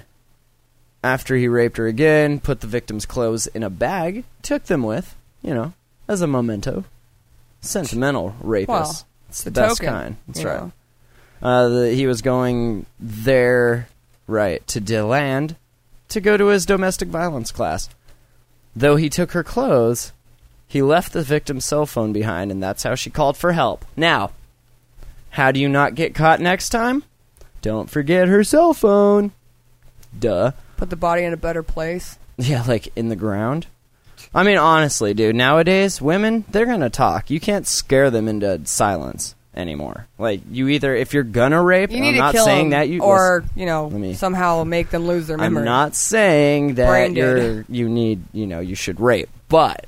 after he raped her again, put the victim's clothes in a bag, took them with, you know, as a memento. Sentimental rapist. Well, it's the the best token, kind. That's you right. know. Uh, the, he was going there, right, to DeLand to go to his domestic violence class. Though he took her clothes, he left the victim's cell phone behind, and that's how she called for help. Now, how do you not get caught next time? Don't forget her cell phone. Duh. Put the body in a better place. Yeah, like in the ground. I mean, honestly, dude, nowadays, women, they're going to talk. You can't scare them into silence anymore. Like, you either, if you're going to rape, You and need I'm to not kill saying them, that you... or you know, let me- somehow make them lose their memory. I'm not saying that Brain dead. you're, you need, you know, you should rape. But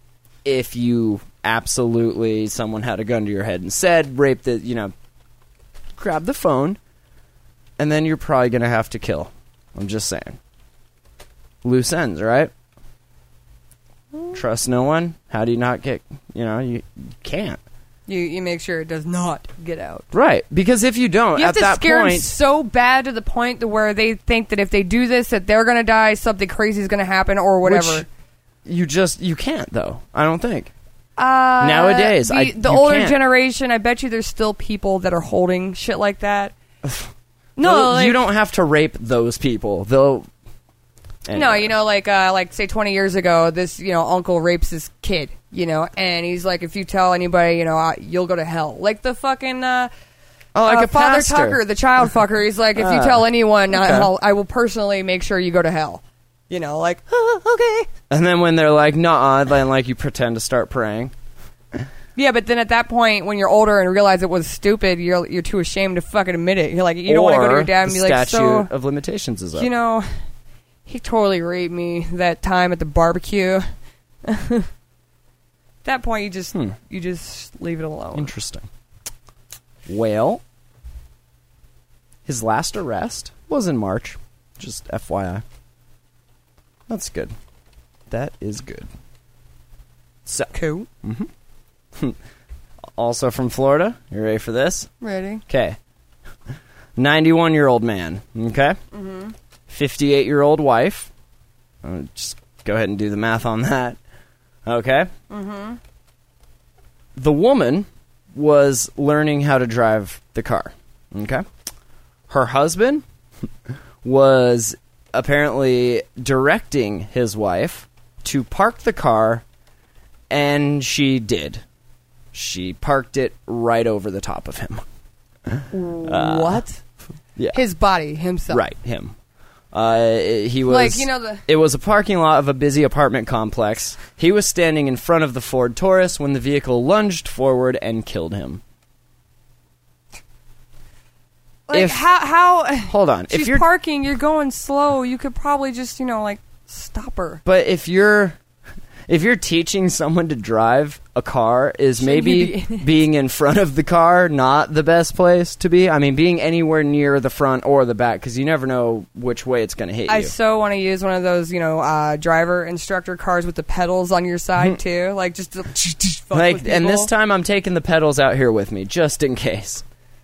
if you absolutely, someone had a gun to your head and said, rape the, you know, grab the phone, and then you're probably going to have to kill. I'm just saying. Loose ends, right? Trust no one. How do you not get, you know, you can't. You you make sure it does not get out. Right. Because if you don't, You at have to that scare them point... so bad to the point to where they think that if they do this, that they're going to die, something crazy is going to happen, or whatever. Which you just, you can't, though. I don't think. Uh, Nowadays, the, I- the you older can't. generation, I bet you there's still people that are holding shit like that. No, Well, like, you don't have to rape those people. They'll... No, Anyway. you know, like, uh, like say twenty years ago, this, you know, uncle rapes his kid, you know, and he's like, if you tell anybody, you know, uh, you'll go to hell. Like the fucking, uh, Oh, like uh, a Father pastor. Tucker, the child fucker. He's like, if you Ah, tell anyone, okay. I'll, I will personally make sure you go to hell. You know, like, oh, okay. And then when they're like, nah, then like you pretend to start praying. Yeah, Yeah, but then at that point, when you're older and realize it was stupid, you're you're too ashamed to fucking admit it. You're like, you don't want to go to your dad and the be like, statute so, of limitations is up. you know, he totally raped me that time at the barbecue. At that point, you just Hmm. you just leave it alone. Interesting. Well, his last arrest was in March. Just F Y I. That's good. That is good. So, Cool. also from Florida. You ready for this? Ready? Okay. ninety-one-year-old man. Okay? Mm-hmm. fifty-eight-year-old wife. Uh, just go ahead and do the math on that. Okay? Mm-hmm. The woman was learning how to drive the car. Okay? Her husband was apparently directing his wife to park the car, and she did. She parked it right over the top of him. What? Yeah. His body, himself. Right, him. Uh, he was Like, you know, the- It was a parking lot of a busy apartment complex. He was standing in front of the Ford Taurus when the vehicle lunged forward and killed him. Like, If- how, how... Hold on. She's if you're parking, you're going slow. You could probably just, you know, like, stop her. But if you're if you're teaching someone to drive a car, is Shouldn't you maybe be in it? being in front of the car not the best place to be? I mean, being anywhere near the front or the back, because you never know which way it's going to hit I you. so want to use one of those, you know, uh, driver instructor cars with the pedals on your side, too. Like, just to fuck like, with and this people. time I'm taking the pedals out here with me, just in case.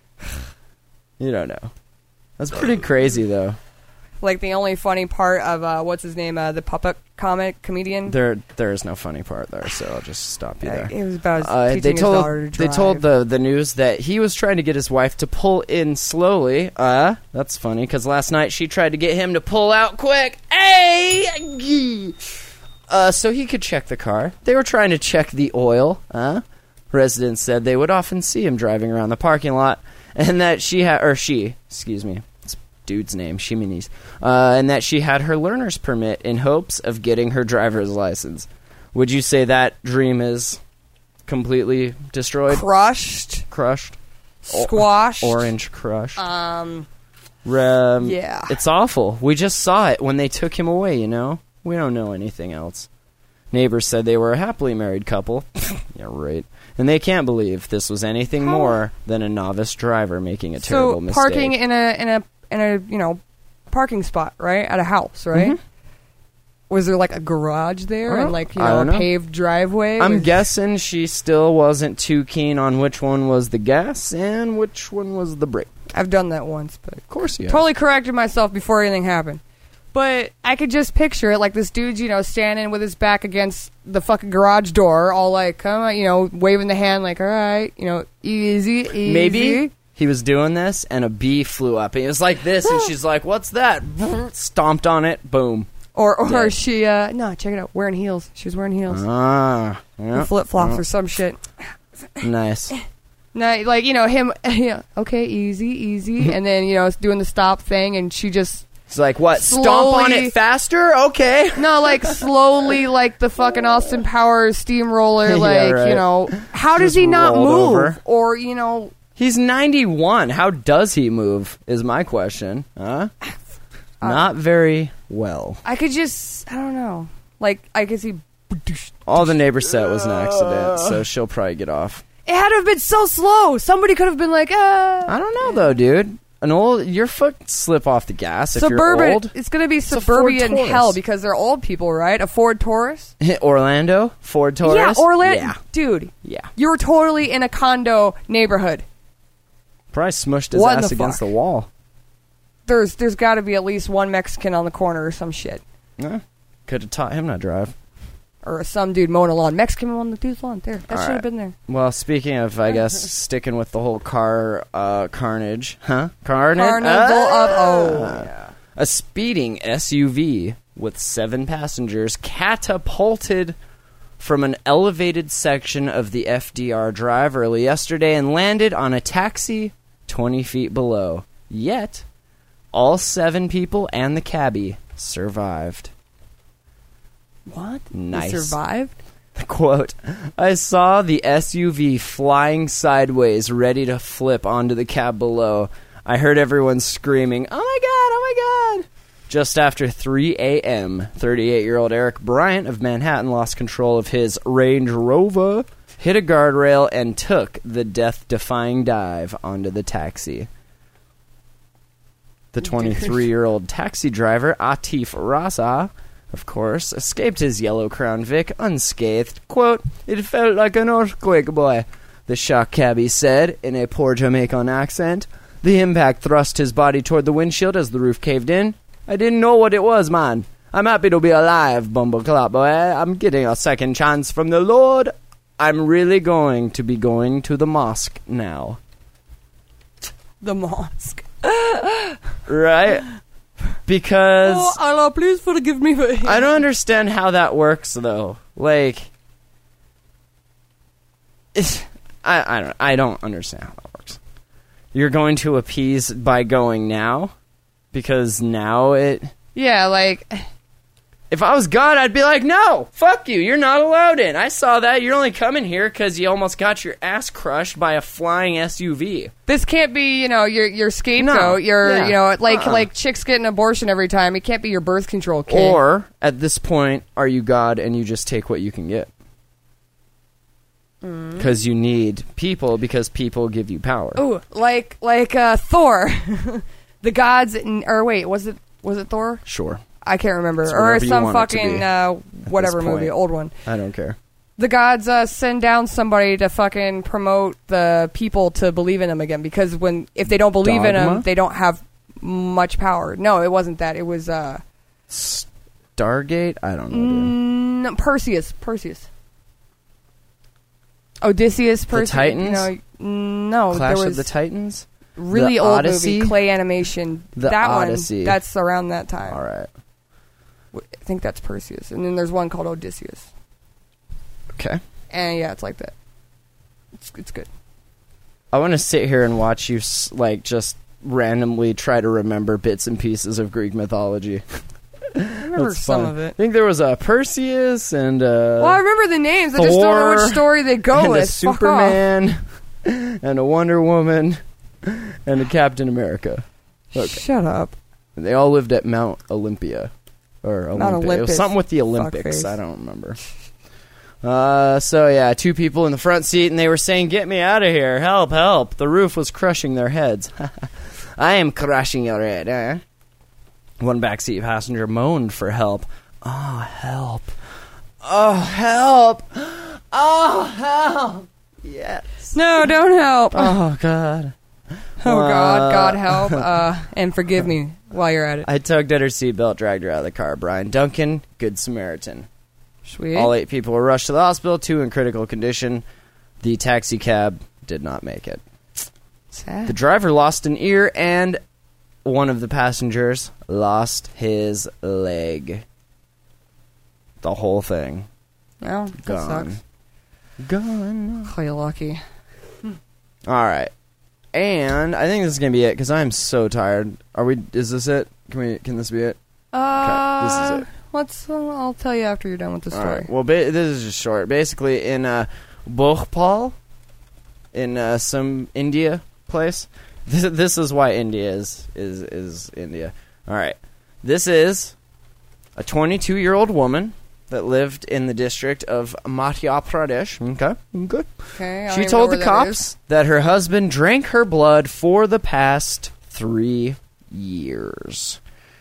You don't know. That's pretty crazy, though. Like, the only funny part of, uh, what's his name, uh, the puppet comic comedian? There, there is no funny part there, so I'll just stop you there. Uh, it was about Uh, teaching they his told daughter to they drive. told the the news that he was trying to get his wife to pull in slowly. Uh, that's funny because last night she tried to get him to pull out quick. Hey, uh, so he could check the car. They were trying to check the oil. Uh, residents said they would often see him driving around the parking lot, and that she had or she, excuse me. Dude's name, Shiminis, uh, and that she had her learner's permit in hopes of getting her driver's license. Would you say that dream is completely destroyed? Crushed. Crushed? Squashed. Orange crushed? Um, Um, yeah. It's awful. We just saw it when they took him away, you know? We don't know anything else. Neighbors said they were a happily married couple. Yeah, right. And they can't believe this was anything How- more than a novice driver making a terrible so mistake. parking in a in a in a you know parking spot, right, at a house, right? Mhm. Was there like a garage there Uh, and like you I know a don't know. paved driveway? I'm Was- guessing she still wasn't too keen on which one was the gas and which one was the brake. I've done that once, but Of course you have. totally corrected myself before anything happened. But I could just picture it like this dude's, you know, standing with his back against the fucking garage door, all like, come on, you know, waving the hand like, all right, you know, easy, easy. Maybe he was doing this and a bee flew up and he was like this and she's like, what's that? Stomped on it. Boom. Or, or Dead. she, uh, no, check it out, wearing heels. She was wearing heels. Ah. Yeah. Flip flops Yeah. or some shit. Nice. No, like, you know, him, yeah, okay, easy, easy. And then, you know, doing the stop thing and she just, It's like, what? Stomp on Slowly- it faster? Okay. no, like, slowly, like the fucking Austin Powers steamroller, Yeah, like, right. you know, how does Just he not rolled move? over. Or, you know, He's ninety-one. How does he move is my question. Huh? Uh, Not very well. I could just, I don't know. Like, I could see, All the neighbors said it was an accident, so she'll probably get off. it had to have been so slow. Somebody could have been like, uh, I don't know though, dude. An old your foot slip off the gas if suburban. you're old. It's going to be a Ford suburban Taurus. hell because they're old people, right? A Ford Taurus? Orlando, Ford Taurus. Yeah, Orlando. Yeah, Dude, yeah. you were totally in a condo neighborhood. Probably smushed his What in ass the against fuck? the wall. There's there's got to be at least one Mexican on the corner or some shit. Yeah. Could have taught him to drive. Or some dude mowing a lawn. Mexican mowing the dude's lawn. There. That All should have right. been there. Well, speaking of, I guess, sticking with the whole car uh, carnage, huh? Carnage. Carnival of... Oh. Ah. Yeah. A speeding S U V with seven passengers catapulted from an elevated section of the F D R Drive early yesterday and landed on a taxi twenty feet below. Yet, all seven people and the cabbie survived. What? Nice. He survived? Quote, I saw the S U V flying sideways, ready to flip onto the cab below. I heard everyone screaming, oh my god, oh my god. Just after three a.m., thirty-eight-year-old Eric Bryant of Manhattan lost control of his Range Rover, hit a guardrail, and took the death-defying dive onto the taxi. The twenty-three-year-old taxi driver, Atif Raza, of course, escaped his yellow Crown Vic unscathed. Quote, it felt like an earthquake, boy, the shock cabbie said in a poor Jamaican accent. The impact thrust his body toward the windshield as the roof caved in. I didn't know what it was, man. I'm happy to be alive, Bumbleclap boy. I'm getting a second chance from the Lord. I'm really going to be going to the mosque now. The mosque. Right? Because... Oh, Allah, please forgive me. For I don't understand how that works, though. Like... It's, I, I, don't, I don't understand how that works. You're going to appease by going now? Because now it... Yeah, like... If I was God, I'd be like, no, fuck you, you're not allowed in. I saw that. You're only coming here because you almost got your ass crushed by a flying S U V. This can't be, you know, your your scapegoat. No. Your, Yeah. you know, like Uh-uh. like chicks get an abortion every time. It can't be your birth control kid. Or, at this point, are you God and you just take what you can get? Because you need people, because people give you power. Ooh, like like uh, Thor, the gods, in, or wait, was it was it Thor? Sure. I can't remember, It's or whatever you some want it to fucking be uh, whatever point. movie, old one. I don't care. The gods uh, send down somebody to fucking promote the people to believe in them again, because when if they don't believe in Dogma? them, they don't have much power. No, it wasn't that. It was uh, Stargate? I don't know, dude. mm, Perseus. Perseus. Odysseus. Perseus. Titans? You know, no, Clash there of was the Titans? really The old Odyssey? movie, clay animation. The that Odyssey. one. That's around that time. All right. I think that's Perseus, and then there's one called Odysseus. Okay. And yeah, it's like that. It's it's good. I want to sit here and watch you, s- like, just randomly try to remember bits and pieces of Greek mythology. I remember That's some fun. of I it. think there was a Perseus and uh, Well, I remember the names. I just don't know Thor which story they go and with. a Fuck off. Superman and a Wonder Woman and a Captain America. Okay. Shut up. They all lived at Mount Olympia. Or Olympic. It was Olympus. something with the Olympics. Fuckface. I don't remember. Uh, so yeah, two people in the front seat, and they were saying, "Get me out of here! Help! Help!" The roof was crushing their heads. I am crushing your head, eh? One backseat passenger moaned for help. Oh, help! Oh, help! Oh, help! Yes. No, don't help. Oh, Oh God. God, Uh, God help, uh, and forgive me while you're at it. I tugged at her seatbelt, dragged her out of the car. Brian Duncan, Good Samaritan. Sweet. All eight people were rushed to the hospital, two in critical condition. The taxi cab did not make it. Sad. The driver lost an ear, and one of the passengers lost his leg. The whole thing. Well, that Gone. sucks. Gone. Oh, you're lucky. All right. And I think this is going to be it, because I'm so tired. Are we... Is this it? Can we? Can this be it? Uh, this is it. Let's. Uh, I'll tell you after you're done with the All story. right. Well, ba- this is just short. Basically, in uh, Bhopal, in uh, some India place. This, this is why India is, is is India. All right. This is a twenty-two-year-old woman that lived in the district of Madhya Pradesh. Okay. Okay. Okay. I don't She even told know the where that cops is. that her husband drank her blood for the past three years.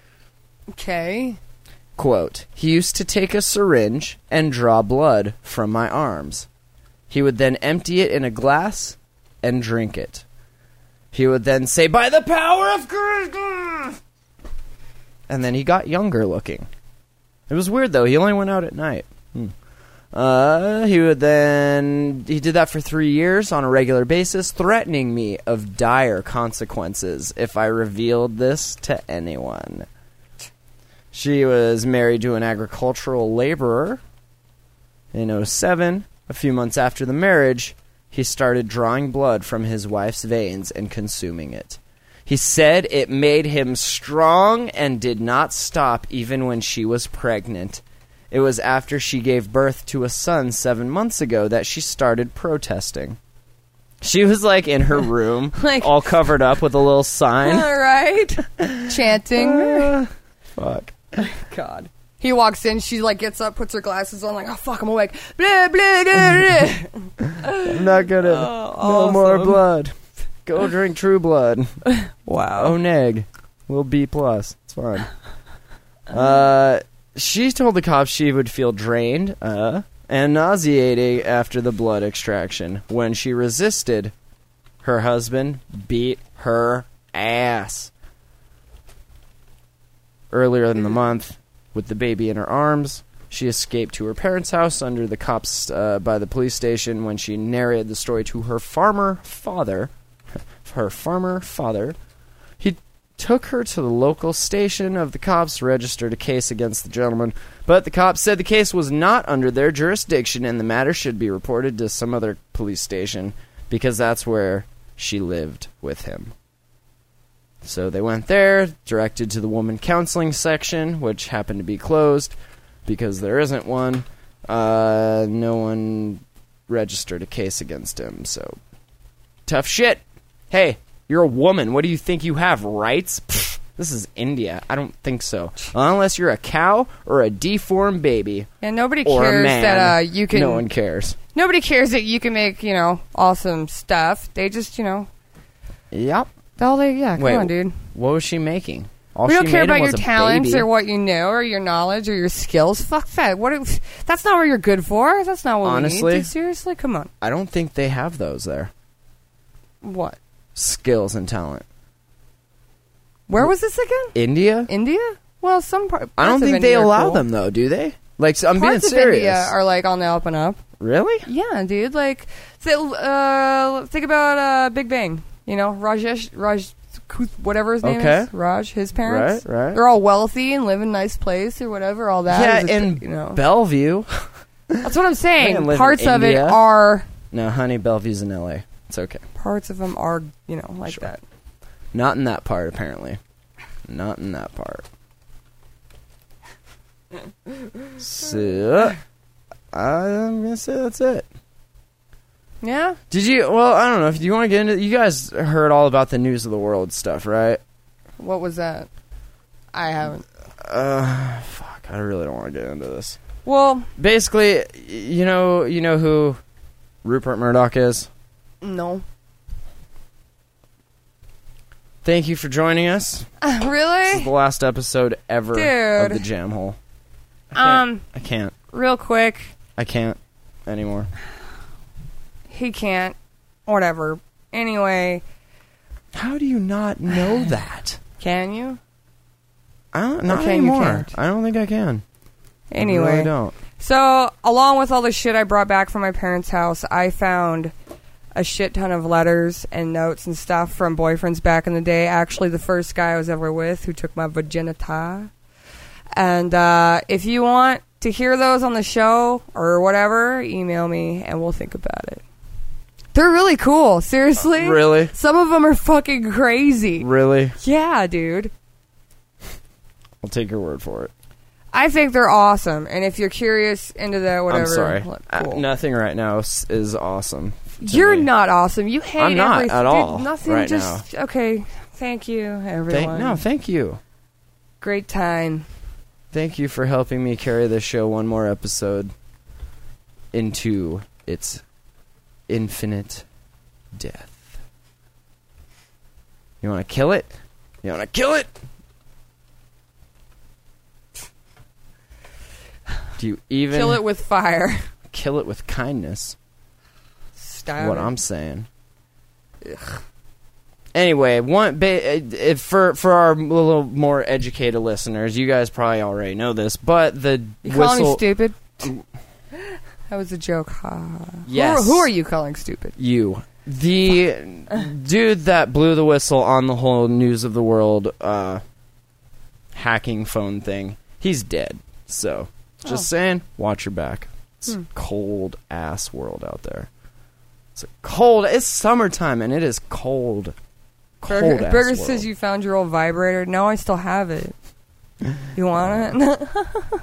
Okay. Quote, he used to take a syringe and draw blood from my arms. He would then empty it in a glass and drink it. He would then say, by the power of God! And then he got younger looking. It was weird, though. He only went out at night. Hmm. Uh, he would then... He did that for three years on a regular basis, threatening me of dire consequences if I revealed this to anyone. She was married to an agricultural laborer. In oh seven, a few months after the marriage, he started drawing blood from his wife's veins and consuming it. He said it made him strong and did not stop even when she was pregnant. It was after she gave birth to a son seven months ago that she started protesting. She was, like, in her room, Like- all covered up with a little sign. All right. Chanting. Uh, fuck. God. He walks in, she, like, gets up, puts her glasses on, like, oh, fuck, I'm awake. Blah, blah, blah, blah. I'm not gonna... Oh, no more awesome. blood. Go drink True Blood. Wow. Oh, neg. We'll B plus. It's fine. Uh, she told the cops she would feel drained uh, and nauseating after the blood extraction. When she resisted, her husband beat her ass. Earlier in the month, with the baby in her arms, she escaped to her parents' house under the cops uh, by the police station when she narrated the story to her farmer father. Her farmer father. He took her to the local station of the cops, registered a case against the gentleman, but the cops said the case was not under their jurisdiction and the matter should be reported to some other police station because that's where she lived with him. So they went there, directed to the woman counseling section, which happened to be closed because there isn't one. Uh, no one registered a case against him, so tough shit. Hey, you're a woman. What do you think you have, rights? Pfft, this is India. I don't think so. Unless you're a cow or a deformed baby. And nobody Or a cares man. that uh, you can... No one cares. Nobody cares that you can make, you know, awesome stuff. They just, you know... Yep. All they... Yeah, come Wait, on, dude. What was she making? All We don't she care made him about your was a talents baby. or what you know or your knowledge or your skills. Fuck that. What? If, that's not what you're good for. That's not what Honestly? we need. Dude, seriously? Come on. I don't think they have those there. What? Skills and talent. Where was this again? India? India? Well, some part. I don't parts of think India they are allow cool. them, though, do they? Like, I'm being Parts of serious. India are like on the up and up. Really? Yeah, dude. Like, th- uh, think about uh, Big Bang. You know, Rajesh, Raj, whatever his name Okay. is, Raj, his parents. Right, right. They're all wealthy and live in a nice place or whatever. All that. is Yeah, a- in you know, Bellevue. that's what I'm I saying. can live in Parts of it India. are. No, honey, Bellevue's in L A. It's okay. Parts of them are, you know, like Sure. that. Not in that part, apparently. Not in that part. So, I'm gonna say that's it. Yeah. Did you? Well, I don't know. If you want to get into, you guys heard all about the news of the world stuff, right? What was that? I haven't. Uh, fuck. I really don't want to get into this. Well, Basically, y- you know, you know who Rupert Murdoch is. no. Thank you for joining us. This is the Really? last episode ever of Dude. the Jam Hole. I can't, Um, I can't. real quick, I can't anymore. he can't. Whatever. Anyway, How do you not know that? can you? I don't, not Okay, you anymore. can't. I don't think I can. I Anyway. really don't. So, along with all the shit I brought back from my parents' house, I found a shit ton of letters and notes and stuff from boyfriends back in the day. Actually, the first guy I was ever with who took my virginity. And uh, if you want to hear those on the show or whatever, email me and we'll think about it. They're really cool. Seriously. Really? Some of them are fucking crazy. Really? Yeah, dude. I'll take your word for it. I think they're awesome. And if you're curious into that, whatever. I'm sorry. look, Uh, cool. nothing right now is, is awesome. to You're me. not awesome. You hate I'm not everything. at all Dude, nothing. right just okay. Thank you, everyone. Thank, no, thank you. Great time. Thank you for helping me carry this show one more episode into its infinite death. You want to kill it? You want to kill it? Do you even Kill it with fire. kill it with kindness? Style. What I'm saying. Anyway, one ba- if for for our little more educated listeners, you guys probably already know this, but the You calling me whistle. stupid? That was a joke. Ha. Yes. Who, who are you calling stupid? You. The dude that blew the whistle on the whole news of the world uh, hacking phone thing, he's dead. So, just Oh. saying, watch your back. It's Hmm. a cold ass world out there. It's a cold. It's summertime and it is cold. Cold Burger, ass Burger world. says you found your old vibrator. No, I still have it. You want it?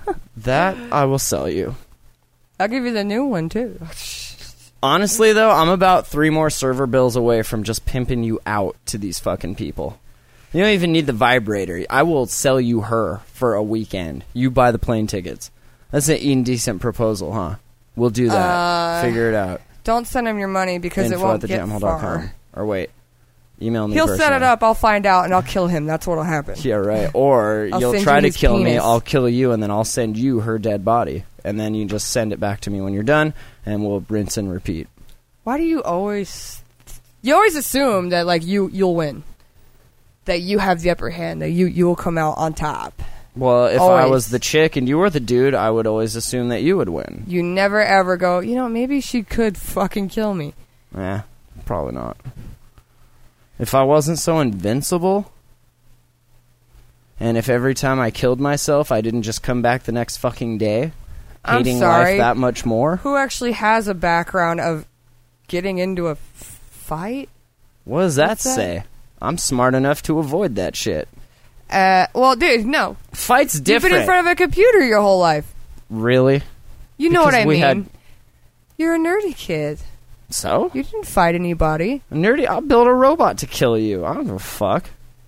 That I will sell you. I'll give you the new one, too. Honestly, though, I'm about three more server bills away from just pimping you out to these fucking people. You don't even need the vibrator. I will sell you her for a weekend. You buy the plane tickets. That's an indecent proposal, huh? We'll do that. Uh, Figure it out. Don't send him your money because Info it won't at the get jam hole dot com. far. Or wait. Email me He'll personally. set it up, I'll find out, and I'll kill him. That's what'll happen. Yeah, right. Or I'll you'll send try you to his kill me, penis. I'll kill you, and then I'll send you her dead body. And then you just send it back to me when you're done, and we'll rinse and repeat. Why do you always... You always assume that, like, you, you'll win. That you have the upper hand, that you, you will come out on top. Well, if Always. I was the chick and you were the dude, I would always assume that you would win. You never ever go, you know, maybe she could fucking kill me. Eh, probably not. If I wasn't so invincible, and if every time I killed myself I didn't just come back the next fucking day, I'm hating sorry. life that much more. Who actually has a background of getting into a f- fight? What does that What's that? say? I'm smart enough to avoid that shit. Uh, well, dude, no. Fight's You've different. been in front of a computer your whole life. Really? You know Because what I we mean. had- You're a nerdy kid. So? You didn't fight anybody. Nerdy, I'll build a robot to kill you. I don't give a fuck.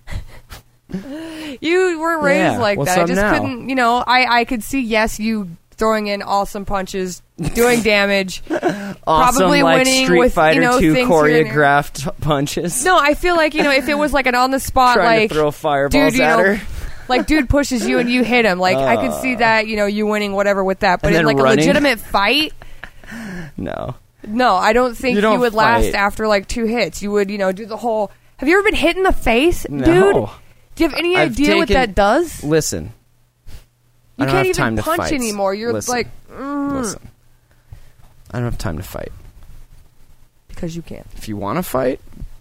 You weren't raised Yeah, like what's that. I up just now? couldn't, you know, I, I could see, yes, you throwing in awesome punches, doing damage. Awesome, Probably like winning Street with, Fighter you know, two things here and there. choreographed punches. No, I feel like, you know, if it was like an on the spot, Trying like, to throw fireballs dude, you at know, her. like, dude pushes you and you hit him. Like, I could see that, you know, you winning whatever with that. But And in then like running. a legitimate fight, No. no, I don't think You you, don't would last fight. after like two hits. You would, you know, do the whole. Have you ever been hit in the face, No. dude? Do you have any I've idea what taken- that does? Listen. You I don't can't have even time to punch fight. anymore. You're Listen. like, mm, Listen. I don't have time to fight. because you can't. If you want to fight,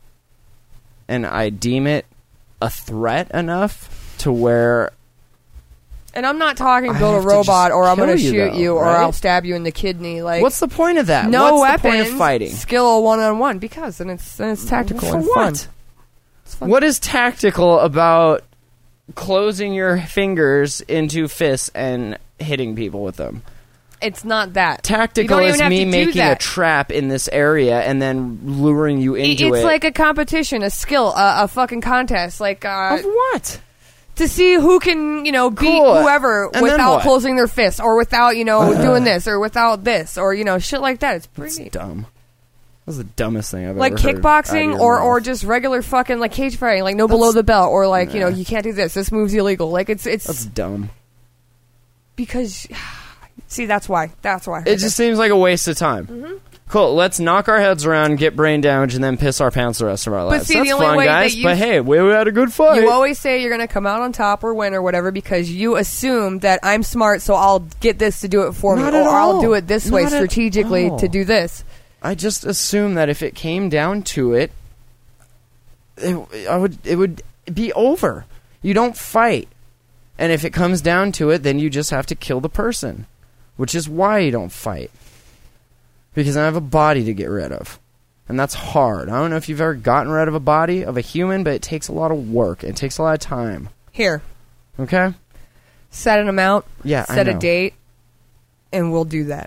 and I deem it a threat enough to where And I'm not talking I build a have to robot just or I'm kill going to you, shoot though, you or right? I'll stab you in the kidney. Like, what's the point of that? no what's weapons, the point of fighting? skill one on one because then it's then it's tactical For and what? fun. It's fun. What is tactical about closing your fingers into fists and hitting people with them? It's not that Tactical You don't is even have me to do making a that. trap in this area and then luring you into it's it. like a competition, a skill, a, a fucking contest, like uh, Of what? to see who can, you know, beat Cool. whoever And then without what? closing their fist or without, you know, doing this or without this or, you know, shit like that. It's That's pretty dumb. That was the dumbest thing I've like ever heard out of kickboxing your or, mouth. or just regular fucking like cage fighting, like no below That's- the belt or like, you know, Nah. you can't do this. This move's illegal. Like it's it's That's dumb. because see, that's why. That's why. It just seems like a waste of time. Mm-hmm. Cool. Let's knock our heads around, get brain damage, and then piss our pants the rest of our lives. see, the That's only fun, way that guys. you- But hey, we, we had a good fight. You always say you're going to come out on top or win or whatever because you assume that I'm smart, so I'll get this to do it for Not me, at or I'll all. do it this way Not at strategically all. to do this. I just assume that if it came down to it, it, I would it would be over. You don't fight, and if it comes down to it, then you just have to kill the person, which is why you don't fight. Because I have a body to get rid of, and that's hard. I don't know if you've ever gotten rid of a body of a human, but it takes a lot of work. It takes a lot of time. Here, Okay? set an amount, Yeah, I set a know. date, and we'll do that.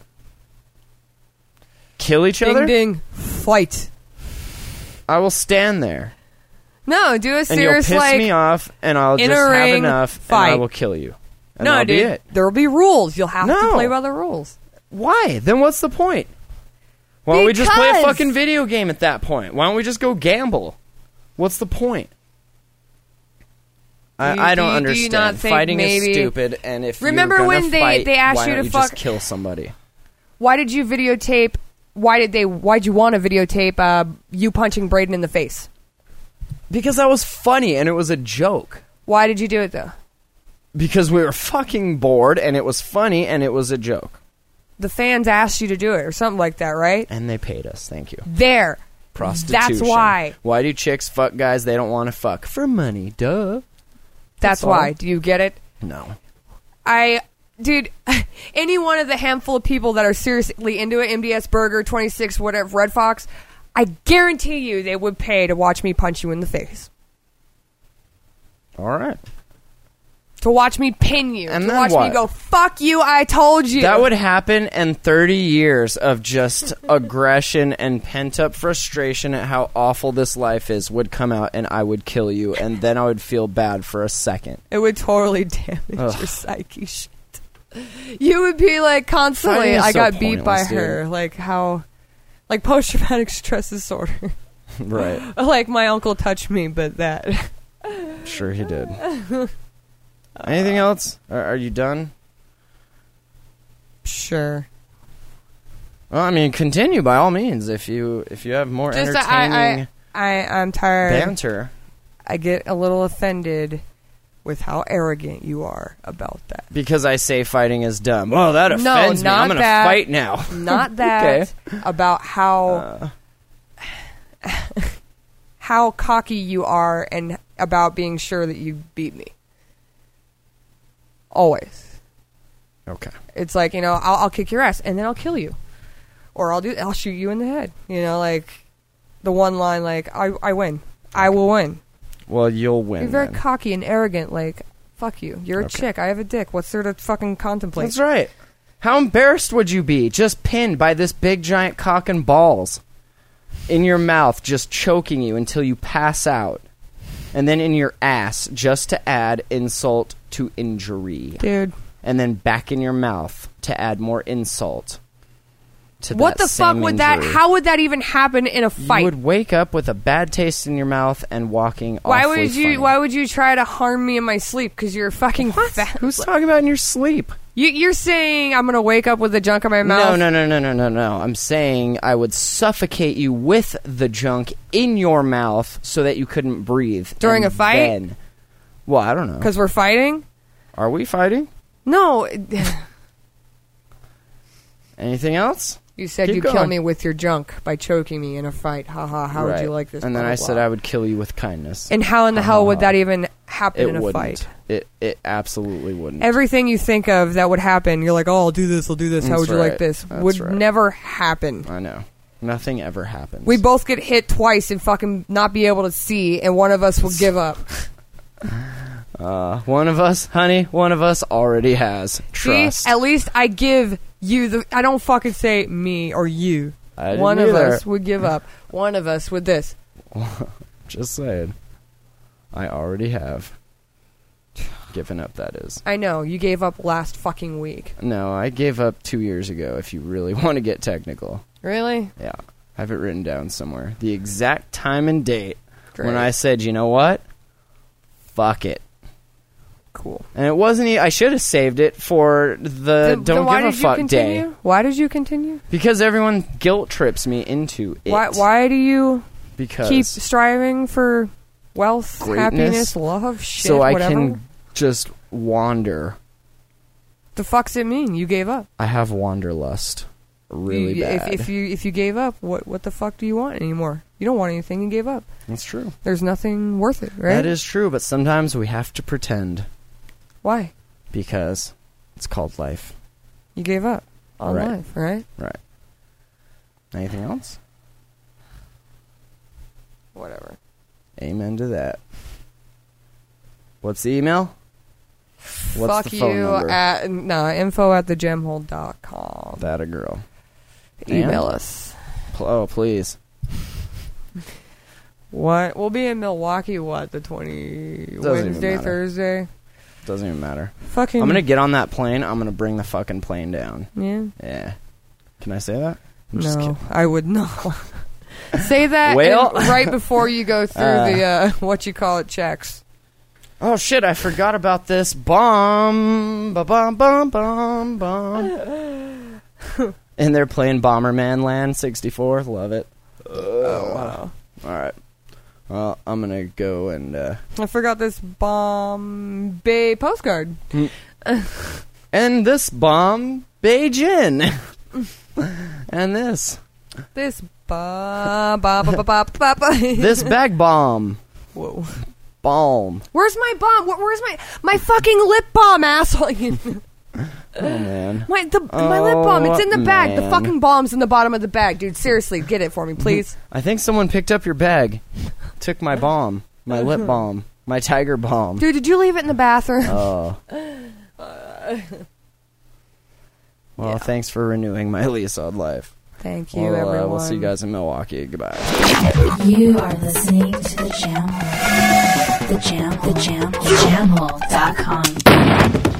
Kill each Ding other? ding, fight. I will stand there. No, do a And you'll serious piss like. me off, and I'll in just a have ring, enough, fight. and I will kill you. And no, that'll dude, be it. there will be rules. You'll have No. to play by the rules. Why? Then what's the point? Why don't we just play a Because- fucking video game at that point? Why don't we just go gamble? What's the point? Do you- I, I don't do you- do you understand. not think Fighting maybe- is stupid, and if Remember you're gonna when they- fight, they asked why you don't to you just fuck- kill somebody? Why did you videotape? Why did they? Why'd you want to videotape uh, you punching Braden in the face? Because that was funny, and it was a joke. Why did you do it though? Because we were fucking bored, and it was funny, and it was a joke. The fans asked you to do it or something like that, right? And they paid us. Thank you. There. Prostitution. That's why. Why do chicks fuck guys they don't want to fuck? For money, duh. That's That's why. all. Do you get it? No. I, dude, any one of the handful of people that are seriously into it, M D S Burger, twenty-six, whatever, Red Fox, I guarantee you they would pay to watch me punch you in the face. All right. to watch me pin you, And to then watch what? me go, fuck you, I told you. That would happen, and thirty years of just aggression and pent-up frustration at how awful this life is would come out, and I would kill you, and then I would feel bad for a second. It would totally damage Ugh. your psyche. Shit. You would be like constantly, Fighting is I so got beat by pointless, dude. her. Like how, like post-traumatic stress disorder. Right. Like my uncle touched me, but that. Sure he did. Anything else? Are, are you done? Sure. Well, I mean, continue by all means if you if you have more Just entertaining I, I, I, I'm tired. banter. I get a little offended with how arrogant you are about that. Because I say fighting is dumb. Well, that No, offends me. not I'm going to that. fight now. Not that. About how Uh, how cocky you are and about being sure that you beat me. Always. okay. It's like, you know, I'll, I'll kick your ass and then I'll kill you, or I'll do I'll shoot you in the head. You know, like the one line, like I I win, I will win. Well, you'll win. You're very then. cocky and arrogant. Like fuck you. You're a Okay. chick. I have a dick. What's there to fucking contemplate? That's right. How embarrassed would you be just pinned by this big giant cock and balls in your mouth, just choking you until you pass out, and then in your ass just to add insult to injury, Dude. and then back in your mouth to add more insult to What that the fuck same would that? injury. How would that even happen in a fight? You would wake up with a bad taste in your mouth and walking. why awfully would you? funny. Why would you try to harm me in my sleep? Because you're fucking fat. Who's talking about in your sleep? You, you're saying I'm gonna wake up with the junk in my No, mouth? no, no, no, no, no, no. I'm saying I would suffocate you with the junk in your mouth so that you couldn't breathe. During And a fight? then- well, I don't know. Because we're fighting. Are we fighting? No, Anything else? you said Keep you'd kill going. me with your junk by choking me in a fight. Ha ha. How would Right. you like this? And then Blah, I blah, said blah. I would kill you with kindness. And how in the Ha, hell ha, would ha. that even happen it in a wouldn't. fight? It it absolutely wouldn't. Everything you think of that would happen, you're like, oh, I'll do this, I'll do this. How That's would you right. like this? That's would right. never happen. I know. Nothing ever happens. We both get hit twice and fucking not be able to see, and one of us will give up. uh, one of us, honey, one of us already has trust. See, at least I give you the. I don't fucking say me or you. I didn't One of either. us would give up. One of us with this. Just saying. I already have given up, that is. I know you gave up last fucking week. No, I gave up two years ago, if you really want to get technical. Really? Yeah. I have it written down somewhere. The exact time and date Great. when I said, you know what? Fuck it. Cool. And it wasn't... E- I should have saved it for the Then- Don't then why Give a did you Fuck continue? day. Why did you continue? Because everyone guilt trips me into it. Why? Why do you Because... keep striving for wealth, Greatness, happiness, love, shit, so I whatever? can just wander. The fuck's it mean? You gave up. I have wanderlust. Really You- bad. If, if you if you gave up, what what the fuck do you want anymore? You don't want anything. You gave up. That's true. There's nothing worth it, right? That is true, but sometimes we have to pretend Why? because it's called life. You gave up on Right. life, right? Right. Anything else? Whatever. Amen to that. What's the email? What's Fuck the phone you number? at no info at the gemhole dot com. That a girl. Email And- us. Pl- Oh, please. What? We'll be in Milwaukee. What the twenty Doesn't even Wednesday, matter. Thursday. Doesn't even matter. Fucking. I'm gonna get on that plane. I'm gonna bring the fucking plane down. Yeah. Yeah. Can I say that? I'm just No, kidding. I would not. Say that Well- in- right before you go through Uh. the uh, what you call it checks. Oh shit! I forgot about this bomb. Ba bum bum bum bum. And they're playing Bomberman Land sixty-four. Love it. Oh wow! All right. Well, I'm gonna go and uh, I forgot this Bombay postcard. and this bomb Beijing. And this This ba ba ba ba ba ba. ba. this bag bomb Whoa! balm. Where's my bomb? Where, where's my my fucking lip balm, asshole? Oh man. my the my lip balm. It's in the Oh, bag. The man. fucking bomb's in the bottom of the bag, dude. Seriously, get it for me, please. I think someone picked up your bag. Took my balm, my lip balm. My Tiger Balm. Dude, did you leave it in the bathroom? Oh. Well, Yeah. thanks for renewing my lease on life. Thank you, Well, uh, everyone. we'll see you guys in Milwaukee. Goodbye. You are listening to the Jam Hole. The Jam, the Jam, the Jam Hole dot com.